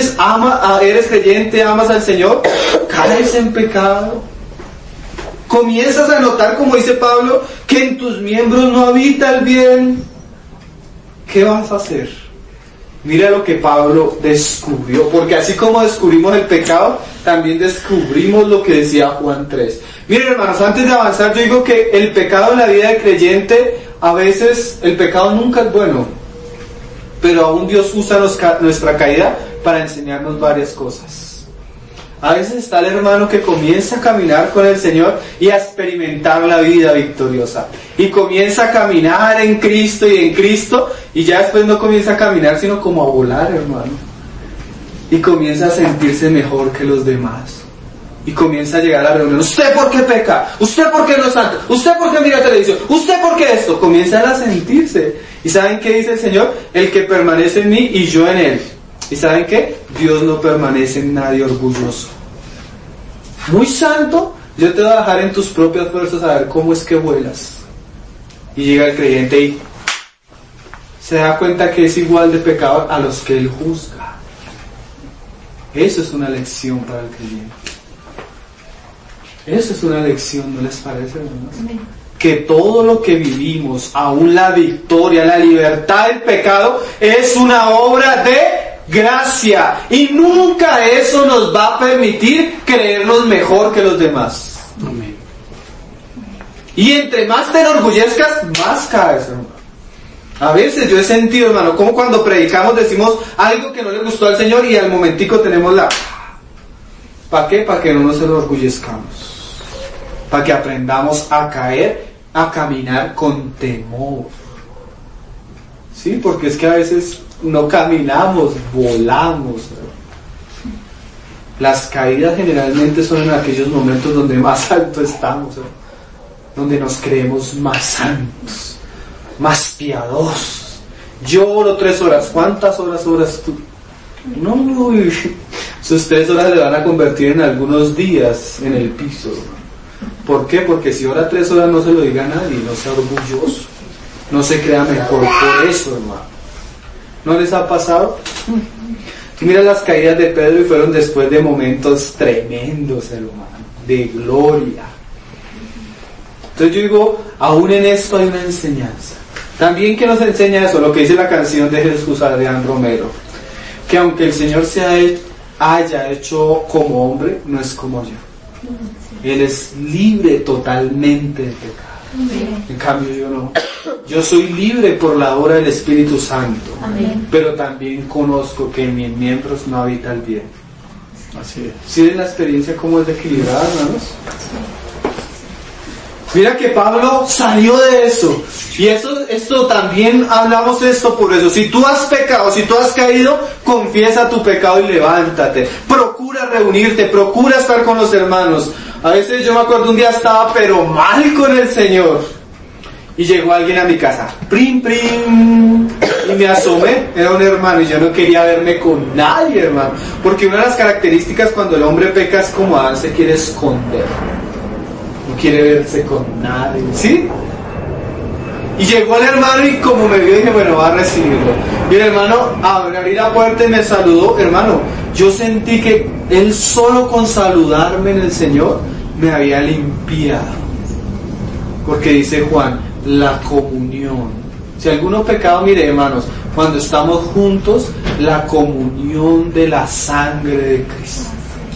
amas al Señor, caes en pecado. Comienzas a notar, como dice Pablo, que en tus miembros no habita el bien. ¿Qué vas a hacer? Mira lo que Pablo descubrió, porque así como descubrimos el pecado, también descubrimos lo que decía Juan 3. Miren, hermanos, antes de avanzar, yo digo que el pecado en la vida del creyente, a veces el pecado nunca es bueno, pero aún Dios usa nuestra caída para enseñarnos varias cosas. A veces está el hermano que comienza a caminar con el Señor y a experimentar la vida victoriosa. Y comienza a caminar en Cristo y en Cristo, y ya después no comienza a caminar sino como a volar, hermano. Y comienza a sentirse mejor que los demás. Y comienza a llegar a la reunión. ¿Usted por qué peca? ¿Usted por qué no es santo? ¿Usted por qué mira televisión? ¿Usted por qué esto? Comienza a sentirse. ¿Y saben qué dice el Señor? El que permanece en mí y yo en él. ¿Y saben qué? Dios no permanece en nadie orgulloso. Muy santo, yo te voy a dejar en tus propias fuerzas a ver cómo es que vuelas. Y llega el creyente y se da cuenta que es igual de pecador a los que él juzga. Eso es una lección para el creyente. Eso es una lección, ¿no les parece, hermanos? Que todo lo que vivimos, aún la victoria, la libertad del pecado, es una obra de gracia. Y nunca eso nos va a permitir creernos mejor que los demás. Amén. Y entre más te enorgullezcas, más caes, hermano. A veces yo he sentido, hermano, como cuando predicamos decimos algo que no le gustó al Señor y al momentico tenemos la... ¿Para qué? Para que no nos enorgullezcamos. Para que aprendamos a caer, a caminar con temor. Sí, porque es que a veces no caminamos, volamos. Las caídas generalmente son en aquellos momentos donde más alto estamos, donde nos creemos más santos, más piadosos. Yo oro 3 horas. ¿Cuántas horas oras tú? No, sus 3 horas le van a convertir en algunos días en el piso. ¿Por qué? Porque si ora 3 horas no se lo diga a nadie, no sea orgulloso, no se crea mejor por eso, hermano. ¿No les ha pasado? Mira las caídas de Pedro y fueron después de momentos tremendos, hermano, de gloria. Entonces yo digo, aún en esto hay una enseñanza. También que nos enseña eso, lo que dice la canción de Jesús Adrián Romero, que aunque el Señor se haya hecho como hombre, no es como yo. Él es libre totalmente de pecado. En cambio yo no. Yo soy libre por la obra del Espíritu Santo. Amén. Pero también conozco que en mis miembros no habita el bien. Así es. ¿Sí ven la experiencia cómo es equilibrada, hermanos? Mira que Pablo salió de eso. Y esto también hablamos de esto por eso. Si tú has pecado, si tú has caído, confiesa tu pecado y levántate. Procura reunirte, procura estar con los hermanos. A veces yo me acuerdo un día estaba pero mal con el Señor. Y llegó alguien a mi casa. Prim, prim. Y me asomé. Era un hermano y yo no quería verme con nadie, hermano. Porque una de las características cuando el hombre peca es como Adán se quiere esconder. No quiere verse con nadie. ¿Sí? Y llegó el hermano y como me vio dije, bueno, va a recibirlo. Y el hermano abrí la puerta y me saludó. Hermano, yo sentí que él solo con saludarme en el Señor me había limpiado. Porque dice Juan, la comunión. Si alguno pecado, mire, hermanos, cuando estamos juntos, la comunión de la sangre de Cristo.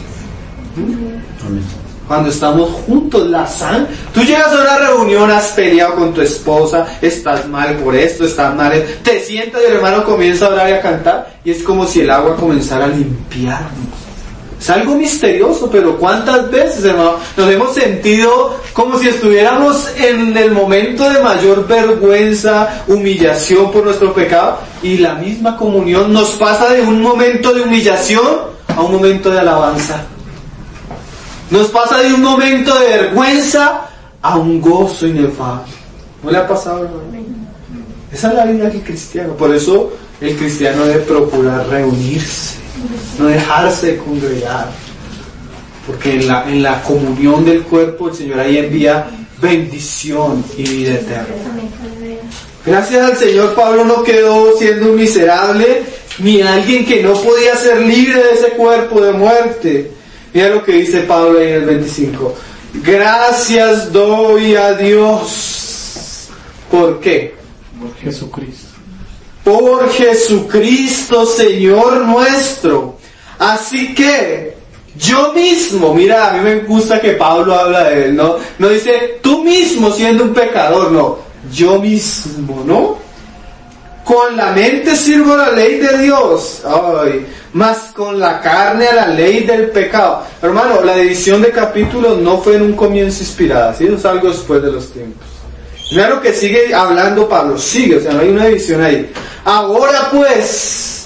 Amén. Cuando estamos juntos, la sangre. Tú llegas a una reunión, has peleado con tu esposa, estás mal por esto, estás mal. Te sientas y el hermano comienza a orar y a cantar, y es como si el agua comenzara a limpiarnos. Es algo misterioso, pero ¿cuántas veces, hermano, nos hemos sentido como si estuviéramos en el momento de mayor vergüenza, humillación por nuestro pecado? Y la misma comunión nos pasa de un momento de humillación a un momento de alabanza. Nos pasa de un momento de vergüenza a un gozo inefable. ¿No le ha pasado, hermano? Esa es la vida del cristiano. Por eso el cristiano debe procurar reunirse, no dejarse de congregar. Porque en la comunión del cuerpo el Señor ahí envía bendición y vida eterna. Gracias al Señor, Pablo no quedó siendo un miserable ni alguien que no podía ser libre de ese cuerpo de muerte. Mira lo que dice Pablo ahí en el 25. Gracias doy a Dios. ¿Por qué? Por Jesucristo. Por Jesucristo, Señor nuestro. Así que yo mismo, mira, a mí me gusta que Pablo habla de él, ¿no? No dice tú mismo siendo un pecador, no. Yo mismo, ¿no? Con la mente sirvo la ley de Dios, más con la carne a la ley del pecado. Hermano, la división de capítulos no fue en un comienzo inspirada, ¿sí? Eso es algo después de los tiempos. Mira lo que sigue hablando Pablo, sigue, o sea, no hay una división ahí. Ahora pues,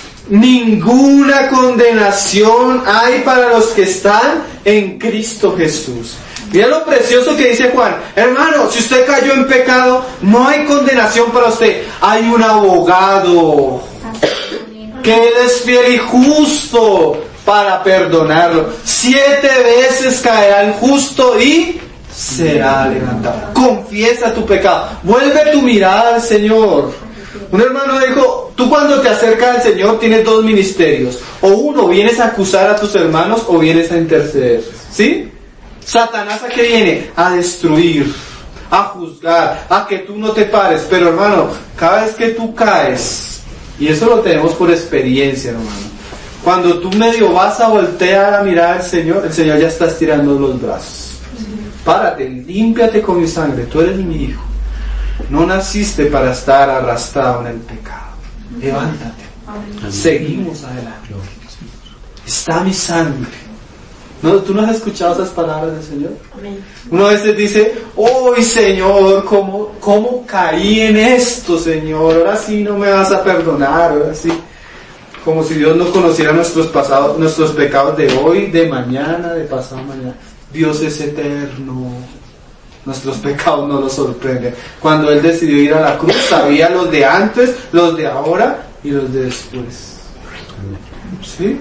ninguna condenación hay para los que están en Cristo Jesús. Mira lo precioso que dice Juan. Hermano, si usted cayó en pecado, no hay condenación para usted. Hay un abogado que Él es fiel y justo para perdonarlo. 7 veces caerá el justo y será levantado. Confiesa tu pecado. Vuelve tu mirada al Señor. Un hermano dijo, tú cuando te acercas al Señor tienes 2 ministerios. O uno, vienes a acusar a tus hermanos o vienes a interceder. ¿Sí? Satanás, ¿a qué viene? A destruir, a juzgar, a que tú no te pares. Pero hermano, cada vez que tú caes, y eso lo tenemos por experiencia, hermano, cuando tú medio vas a voltear a mirar al Señor, el Señor ya está estirando los brazos. Párate, límpiate con mi sangre, tú eres mi hijo. No naciste para estar arrastrado en el pecado. Levántate. Seguimos adelante. Está mi sangre. ¿No? ¿Tú no has escuchado esas palabras del Señor? Uno a veces dice, ¡ay, Señor! ¿Cómo caí en esto, Señor? Ahora sí no me vas a perdonar, ahora sí. Como si Dios no conociera nuestros pecados de hoy, de mañana, de pasado mañana. Dios es eterno. Nuestros pecados no los sorprenden. Cuando Él decidió ir a la cruz, sabía los de antes, los de ahora y los de después. ¿Sí?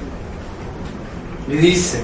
Y dice,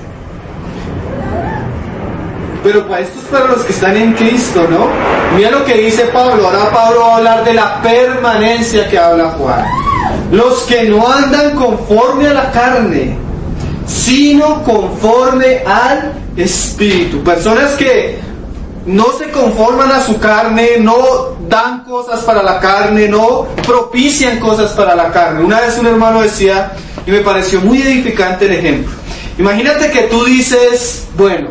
pero para esto es para los que están en Cristo, ¿no? Mira lo que dice Pablo. Ahora Pablo va a hablar de la permanencia que habla Juan. Los que no andan conforme a la carne, sino conforme al Espíritu. Personas que no se conforman a su carne, no dan cosas para la carne, no propician cosas para la carne. Una vez un hermano decía, y me pareció muy edificante el ejemplo. Imagínate que tú dices, bueno,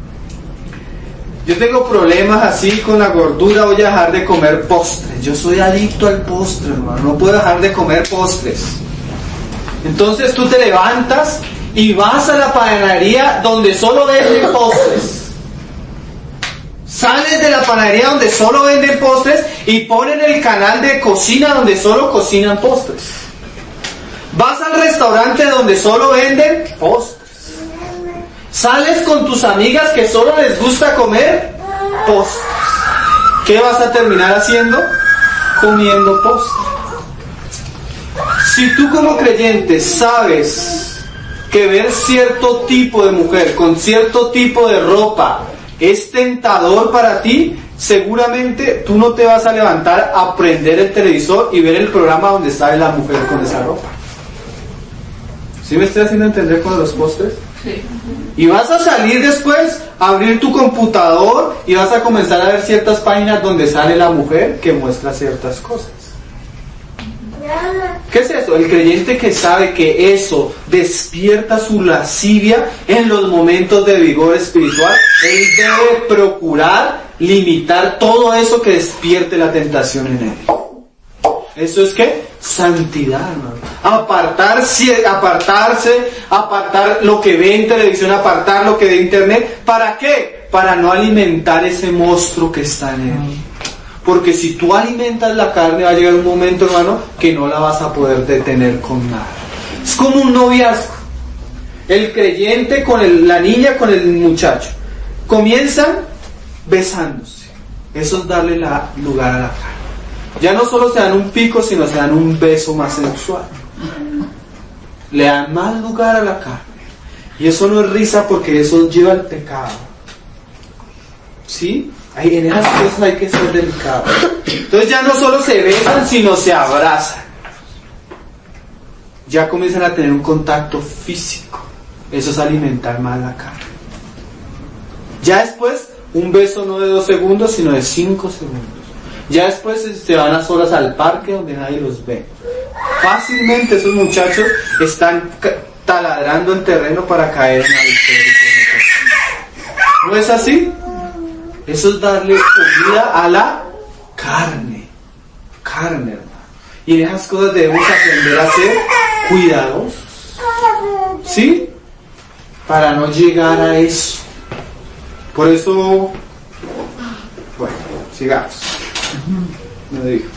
yo tengo problemas así con la gordura, voy a dejar de comer postres. Yo soy adicto al postre, hermano, no puedo dejar de comer postres. Entonces tú te levantas y vas a la panadería donde solo venden postres. Sales de la panadería donde solo venden postres y ponen el canal de cocina donde solo cocinan postres. Vas al restaurante donde solo venden postres. Sales con tus amigas que solo les gusta comer postres. ¿Qué vas a terminar haciendo? Comiendo postres. Si tú como creyente sabes que ver cierto tipo de mujer con cierto tipo de ropa es tentador para ti, seguramente tú no te vas a levantar a prender el televisor y ver el programa donde sale la mujer con esa ropa. ¿Sí me estoy haciendo entender con los postres? Sí. Y vas a salir después, a abrir tu computador y vas a comenzar a ver ciertas páginas donde sale la mujer que muestra ciertas cosas. ¿Qué es eso? El creyente que sabe que eso despierta su lascivia en los momentos de vigor espiritual, él debe procurar limitar todo eso que despierte la tentación en él. ¿Eso es qué? Santidad, hermano. Apartar lo que ve en televisión, apartar lo que ve en internet. ¿Para qué? Para no alimentar ese monstruo que está en él. Porque si tú alimentas la carne, va a llegar un momento, hermano, que no la vas a poder detener con nada. Es como un noviazgo. El creyente con la niña, con el muchacho. Comienzan besándose. eso es darle lugar a la carne. Ya no solo se dan un pico, sino se dan un beso más sensual. Le dan más lugar a la carne. Y eso no es risa, porque eso lleva al pecado. ¿Sí? En esas cosas hay que ser delicados. Entonces ya no solo se besan, sino se abrazan. Ya comienzan a tener un contacto físico. Eso es alimentar más la carne. Ya después, un beso no de 2 segundos, sino de 5 segundos. Ya después se van a solas al parque donde nadie los ve. Fácilmente esos muchachos están taladrando el terreno para caer en adulterio. ¿No es así? Eso es darle comida a la carne. Carne, hermano. Y en esas cosas debemos aprender a ser cuidadosos. ¿Sí? Para no llegar a eso. Por eso, bueno, sigamos. Me dijo.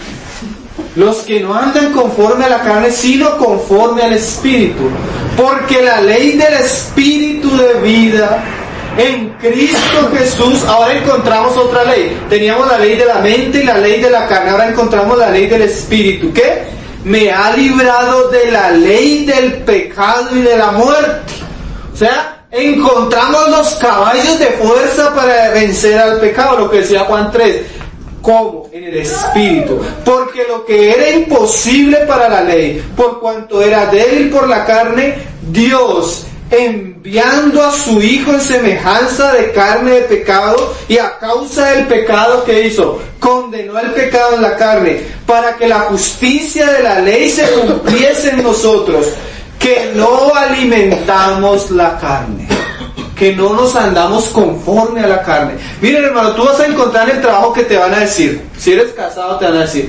Los que no andan conforme a la carne, sino conforme al Espíritu. Porque la ley del Espíritu de vida en Cristo Jesús, ahora encontramos otra ley. Teníamos la ley de la mente y la ley de la carne, ahora encontramos la ley del Espíritu. ¿Qué? Me ha librado de la ley del pecado y de la muerte. O sea, encontramos los caballos de fuerza para vencer al pecado, lo que decía Juan 3. ¿Cómo? En el Espíritu. Porque lo que era imposible para la ley, por cuanto era débil por la carne, Dios, enviando a su Hijo en semejanza de carne de pecado, y a causa del pecado que hizo, condenó el pecado en la carne, para que la justicia de la ley se cumpliese en nosotros, que no alimentamos la carne, que no nos andamos conforme a la carne. Miren, hermano, tú vas a encontrar en el trabajo que te van a decir, si eres casado te van a decir,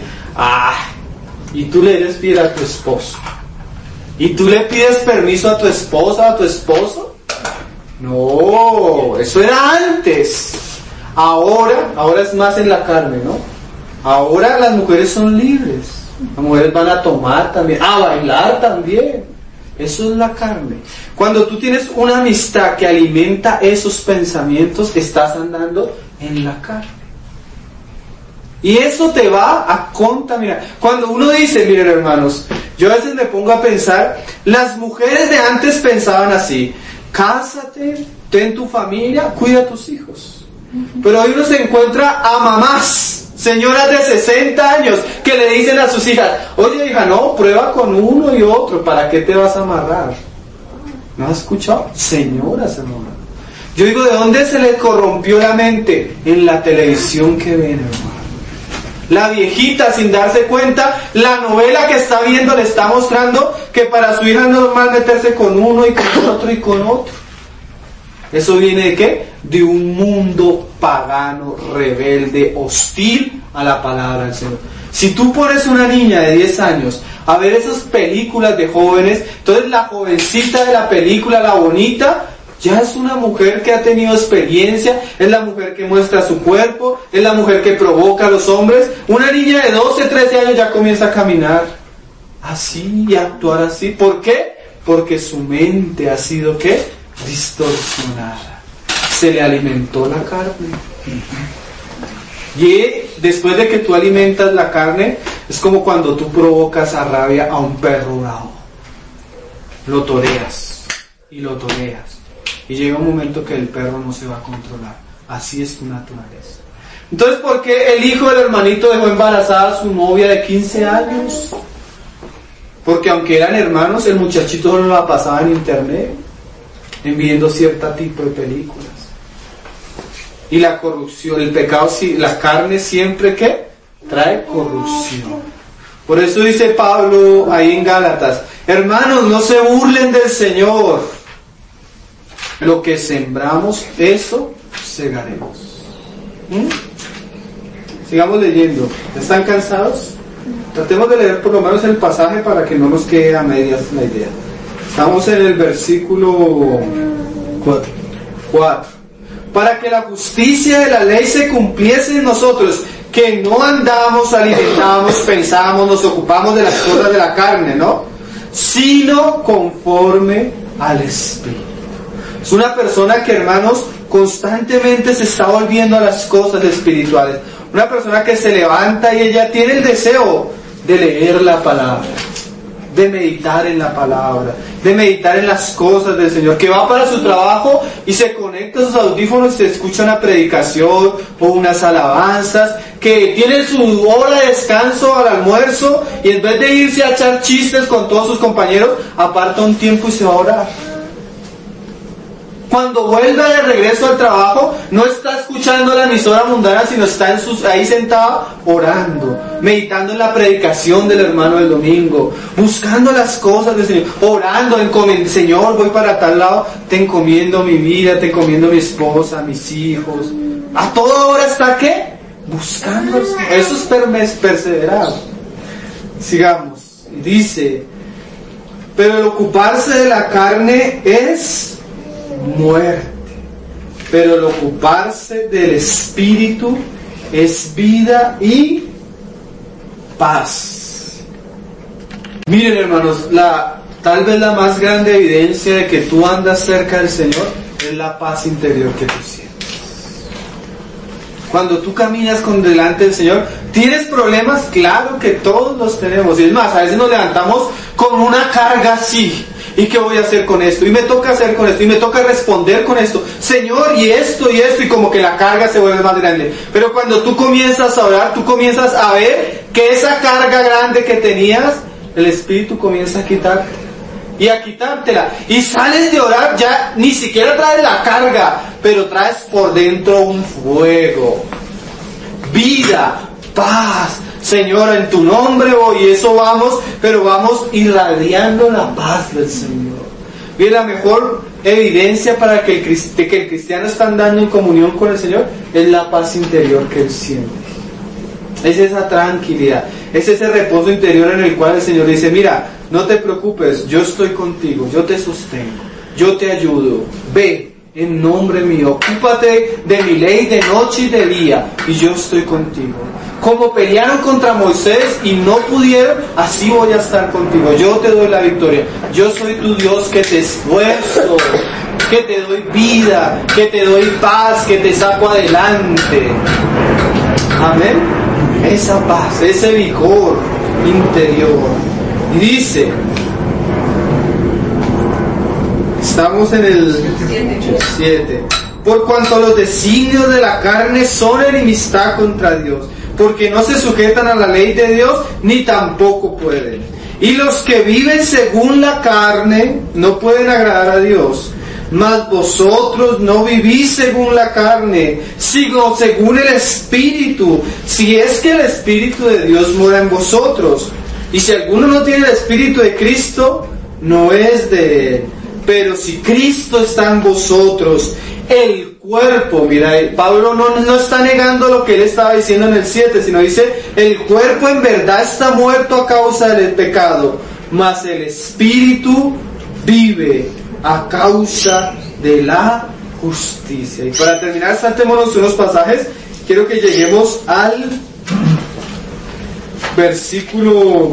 y tú le eres fiel a tu esposo, y tú le pides permiso a tu esposa, a tu esposo. No, eso era antes. Ahora es más en la carne, ¿no? Ahora las mujeres son libres. Las mujeres van a tomar también, a bailar también. Eso es la carne. Cuando tú tienes una amistad que alimenta esos pensamientos, estás andando en la carne. Y eso te va a contaminar. Cuando uno dice, miren hermanos, yo a veces me pongo a pensar, las mujeres de antes pensaban así: cásate, ten tu familia, cuida a tus hijos. Pero hoy uno se encuentra a mamás, señoras de 60 años, que le dicen a sus hijas, oye hija, no, prueba con uno y otro, ¿para qué te vas a amarrar? ¿No has escuchado? Señoras, hermano. Yo digo, ¿de dónde se les corrompió la mente? En la televisión que ven, hermano. La viejita, sin darse cuenta, la novela que está viendo le está mostrando que para su hija es normal meterse con uno y con otro y con otro. ¿Eso viene de qué? De un mundo pagano, rebelde, hostil a la palabra del Señor. Si tú pones una niña de 10 años a ver esas películas de jóvenes, entonces la jovencita de la película, la bonita, ya es una mujer que ha tenido experiencia, es la mujer que muestra su cuerpo, es la mujer que provoca a los hombres. Una niña de 12, 13 años ya comienza a caminar así y a actuar así. ¿Por qué? Porque su mente ha sido, ¿qué? Distorsionada. Se le alimentó la carne. Y después de que tú alimentas la carne, es como cuando tú provocas a rabia a un perro bravo. Lo toreas y lo toreas. Y llega un momento que el perro no se va a controlar. Así es tu naturaleza. Entonces, ¿por qué el hijo del hermanito dejó embarazada a su novia de 15 años? Porque aunque eran hermanos, el muchachito solo la pasaba en internet, viendo cierto tipo de películas. Y la corrupción, el pecado, la carne siempre, ¿qué? Trae corrupción. Por eso dice Pablo ahí en Gálatas, hermanos, no se burlen del Señor. Lo que sembramos, eso segaremos. Sigamos leyendo. ¿Están cansados? Tratemos de leer por lo menos el pasaje para que no nos quede a medias la idea. Estamos en el versículo 4. Para que la justicia de la ley se cumpliese en nosotros, que no andamos, alimentamos, pensamos, nos ocupamos de las cosas de la carne, ¿no? Sino conforme al Espíritu. Es una persona que, hermanos, constantemente se está volviendo a las cosas espirituales. Una persona que se levanta y ella tiene el deseo de leer la palabra, de meditar en la palabra, de meditar en las cosas del Señor, que va para su trabajo y se conecta a sus audífonos y se escucha una predicación o unas alabanzas, que tiene su hora de descanso al almuerzo y en vez de irse a echar chistes con todos sus compañeros, aparta un tiempo y se va a orar. Cuando vuelve de regreso al trabajo, no está escuchando la emisora mundana, sino está ahí sentado orando, meditando en la predicación del hermano del domingo, buscando las cosas del Señor, orando, Señor, voy para tal lado, te encomiendo mi vida, te encomiendo mi esposa, mis hijos. A toda hora está, ¿qué? Buscando. Eso es perseverar. Sigamos. Dice, pero el ocuparse de la carne es muerte, pero el ocuparse del Espíritu es vida y paz. Miren, hermanos, tal vez la más grande evidencia de que tú andas cerca del Señor es la paz interior que tú sientes. Cuando tú caminas delante del Señor, ¿tienes problemas? Claro que todos los tenemos. Y es más, a veces nos levantamos con una carga así. ¿Y qué voy a hacer con esto? Y me toca hacer con esto, y me toca responder con esto. Señor, y esto, y como que la carga se vuelve más grande. Pero cuando tú comienzas a orar, tú comienzas a ver que esa carga grande que tenías, el Espíritu comienza a quitarte. Y a quitártela. Y sales de orar, ya ni siquiera traes la carga, pero traes por dentro un fuego. Vida, paz. Señor, en tu nombre voy, y eso vamos, pero vamos irradiando la paz del Señor. Bien, la mejor evidencia para que el cristiano está andando en comunión con el Señor es la paz interior que él siente. Es esa tranquilidad, es ese reposo interior en el cual el Señor dice, mira, no te preocupes, yo estoy contigo, yo te sostengo, yo te ayudo, ve en nombre mío, ocúpate de mi ley de noche y de día, y yo estoy contigo. Como pelearon contra Moisés y no pudieron, así voy a estar contigo. Yo te doy la victoria. Yo soy tu Dios que te esfuerzo, que te doy vida, que te doy paz, que te saco adelante. Amén. Esa paz, ese vigor interior. Y dice, estamos en el 7. Por cuanto los designios de la carne son enemistad contra Dios, porque no se sujetan a la ley de Dios, ni tampoco pueden. Y los que viven según la carne no pueden agradar a Dios. Mas vosotros no vivís según la carne, sino según el Espíritu, si es que el Espíritu de Dios mora en vosotros. Y si alguno no tiene el Espíritu de Cristo, no es de él. Pero si Cristo está en vosotros, el cuerpo, mira, Pablo no está negando lo que él estaba diciendo en el 7, sino dice, el cuerpo en verdad está muerto a causa del pecado, mas el Espíritu vive a causa de la justicia. Y para terminar, saltémonos unos pasajes. Quiero que lleguemos al versículo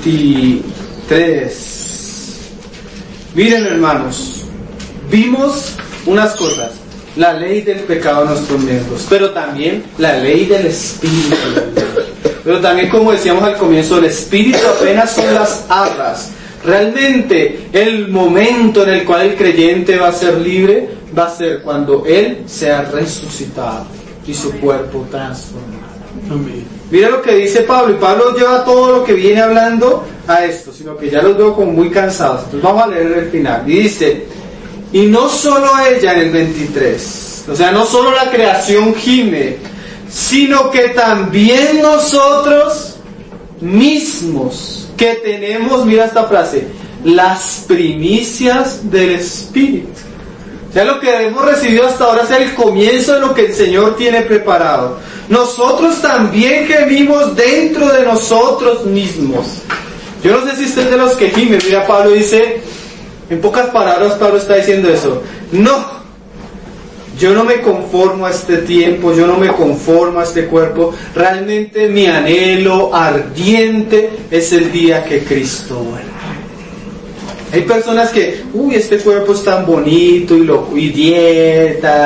23. Miren, hermanos, vimos unas cosas: la ley del pecado en nuestros miembros, pero también la ley del Espíritu. Pero también, como decíamos al comienzo, el Espíritu apenas son las arras. Realmente el momento en el cual el creyente va a ser libre va a ser cuando Él sea resucitado y su cuerpo transformado. Amén. Mira lo que dice Pablo, y Pablo lleva todo lo que viene hablando a esto, sino que ya los veo como muy cansados. Entonces vamos a leer el final. Y dice, y no solo ella en el 23, o sea, no solo la creación gime, sino que también nosotros mismos, que tenemos, mira esta frase, las primicias del Espíritu. O sea, lo que hemos recibido hasta ahora es el comienzo de lo que el Señor tiene preparado. Nosotros también gemimos dentro de nosotros mismos. Yo no sé si usted es de los que gimen. Mira, Pablo dice, en pocas palabras Pablo está diciendo eso. No, yo no me conformo a este tiempo, yo no me conformo a este cuerpo. Realmente mi anhelo ardiente es el día que Cristo vuelva. Hay personas que, este cuerpo es tan bonito, y dietas,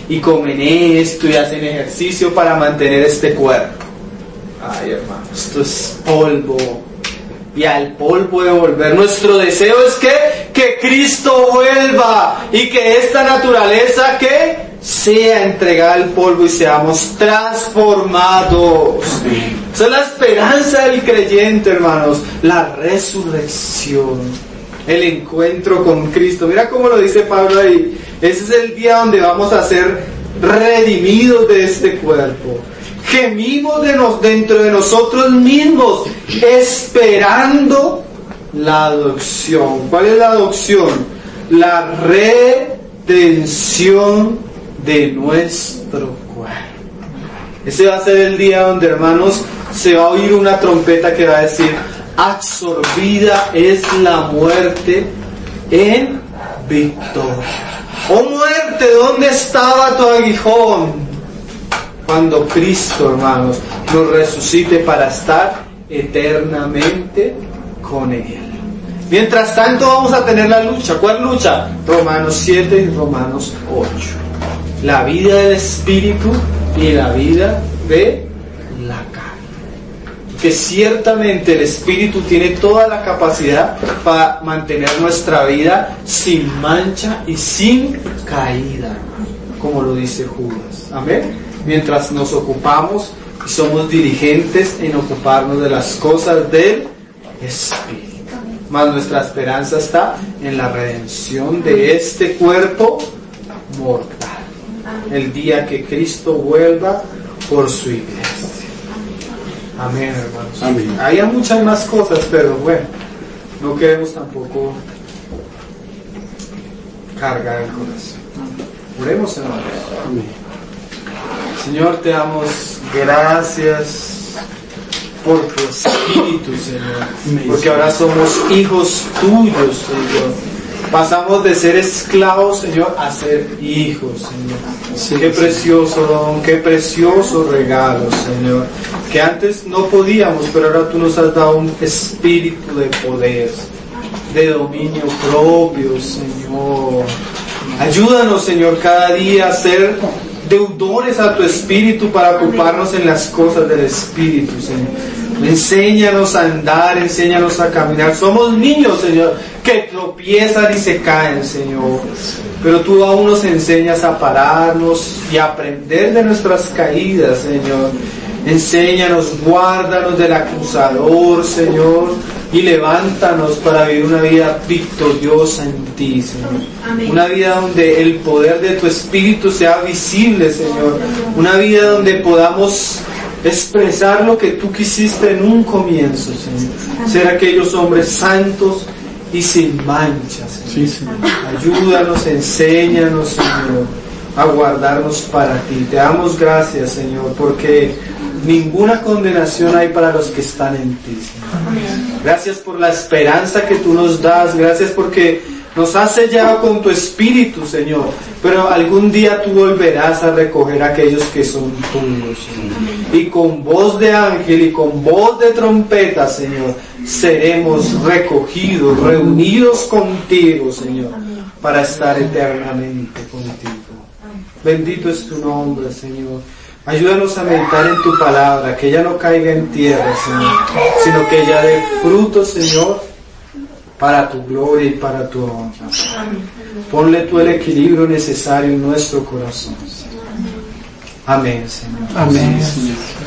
y comen esto y hacen ejercicio para mantener este cuerpo. Ay, hermano, esto es polvo. Y al polvo de volver. Nuestro deseo es que Cristo vuelva y que esta naturaleza que sea entregada al polvo y seamos transformados. Esa es la esperanza del creyente, hermanos. La resurrección, el encuentro con Cristo. Mira cómo lo dice Pablo ahí. Ese es el día donde vamos a ser redimidos de este cuerpo. Gemimos dentro de nosotros mismos, esperando la adopción. ¿Cuál es la adopción? La redención de nuestro cuerpo. Ese va a ser el día donde, hermanos, se va a oír una trompeta que va a decir: absorbida es la muerte en victoria. Oh muerte, ¿dónde estaba tu aguijón? Cuando Cristo, hermanos, nos resucite para estar eternamente con Él. Mientras tanto vamos a tener la lucha. ¿Cuál lucha? Romanos 7 y Romanos 8. La vida del Espíritu y la vida de la carne. Que ciertamente el Espíritu tiene toda la capacidad para mantener nuestra vida sin mancha y sin caída, como lo dice Judas. Amén. Mientras nos ocupamos y somos diligentes en ocuparnos de las cosas del Espíritu. Mas nuestra esperanza está en la redención de este cuerpo mortal. El día que Cristo vuelva por su iglesia. Amén, hermanos. Amén. Hay muchas más cosas, pero bueno, no queremos tampoco cargar el corazón. Oremos, hermanos. Amén. Señor, te damos gracias por tu Espíritu, Señor, porque ahora somos hijos tuyos, Señor. Pasamos de ser esclavos, Señor, a ser hijos, Señor. Sí, qué precioso don, qué precioso regalo, Señor. Que antes no podíamos, pero ahora tú nos has dado un espíritu de poder, de dominio propio, Señor. Ayúdanos, Señor, cada día a ser deudores a tu Espíritu para ocuparnos en las cosas del Espíritu, Señor. Enséñanos a andar, enséñanos a caminar. Somos niños, Señor, que tropiezan y se caen, Señor. Pero tú aún nos enseñas a pararnos y a aprender de nuestras caídas, Señor. Enséñanos, guárdanos del acusador, Señor, y levántanos para vivir una vida victoriosa en ti, Señor. Amén. Una vida donde el poder de tu Espíritu sea visible, Señor. Una vida donde podamos expresar lo que tú quisiste en un comienzo, Señor. Ser aquellos hombres santos y sin manchas, Señor. Sí, Señor. Ayúdanos, enséñanos, Señor, a guardarnos para ti. Te damos gracias, Señor, porque ninguna condenación hay para los que están en ti, Señor. Gracias por la esperanza que tú nos das. Gracias porque nos has sellado con tu Espíritu, Señor. Pero algún día tú volverás a recoger a aquellos que son tuyos, Señor. Y con voz de ángel y con voz de trompeta, Señor, seremos recogidos, reunidos contigo, Señor, para estar eternamente contigo. Bendito es tu nombre, Señor. Ayúdanos a meditar en tu palabra, que ella no caiga en tierra, Señor, sino que ella dé fruto, Señor, para tu gloria y para tu honra. Ponle tú el equilibrio necesario en nuestro corazón, Señor. Amén, Señor. Amén, Señor.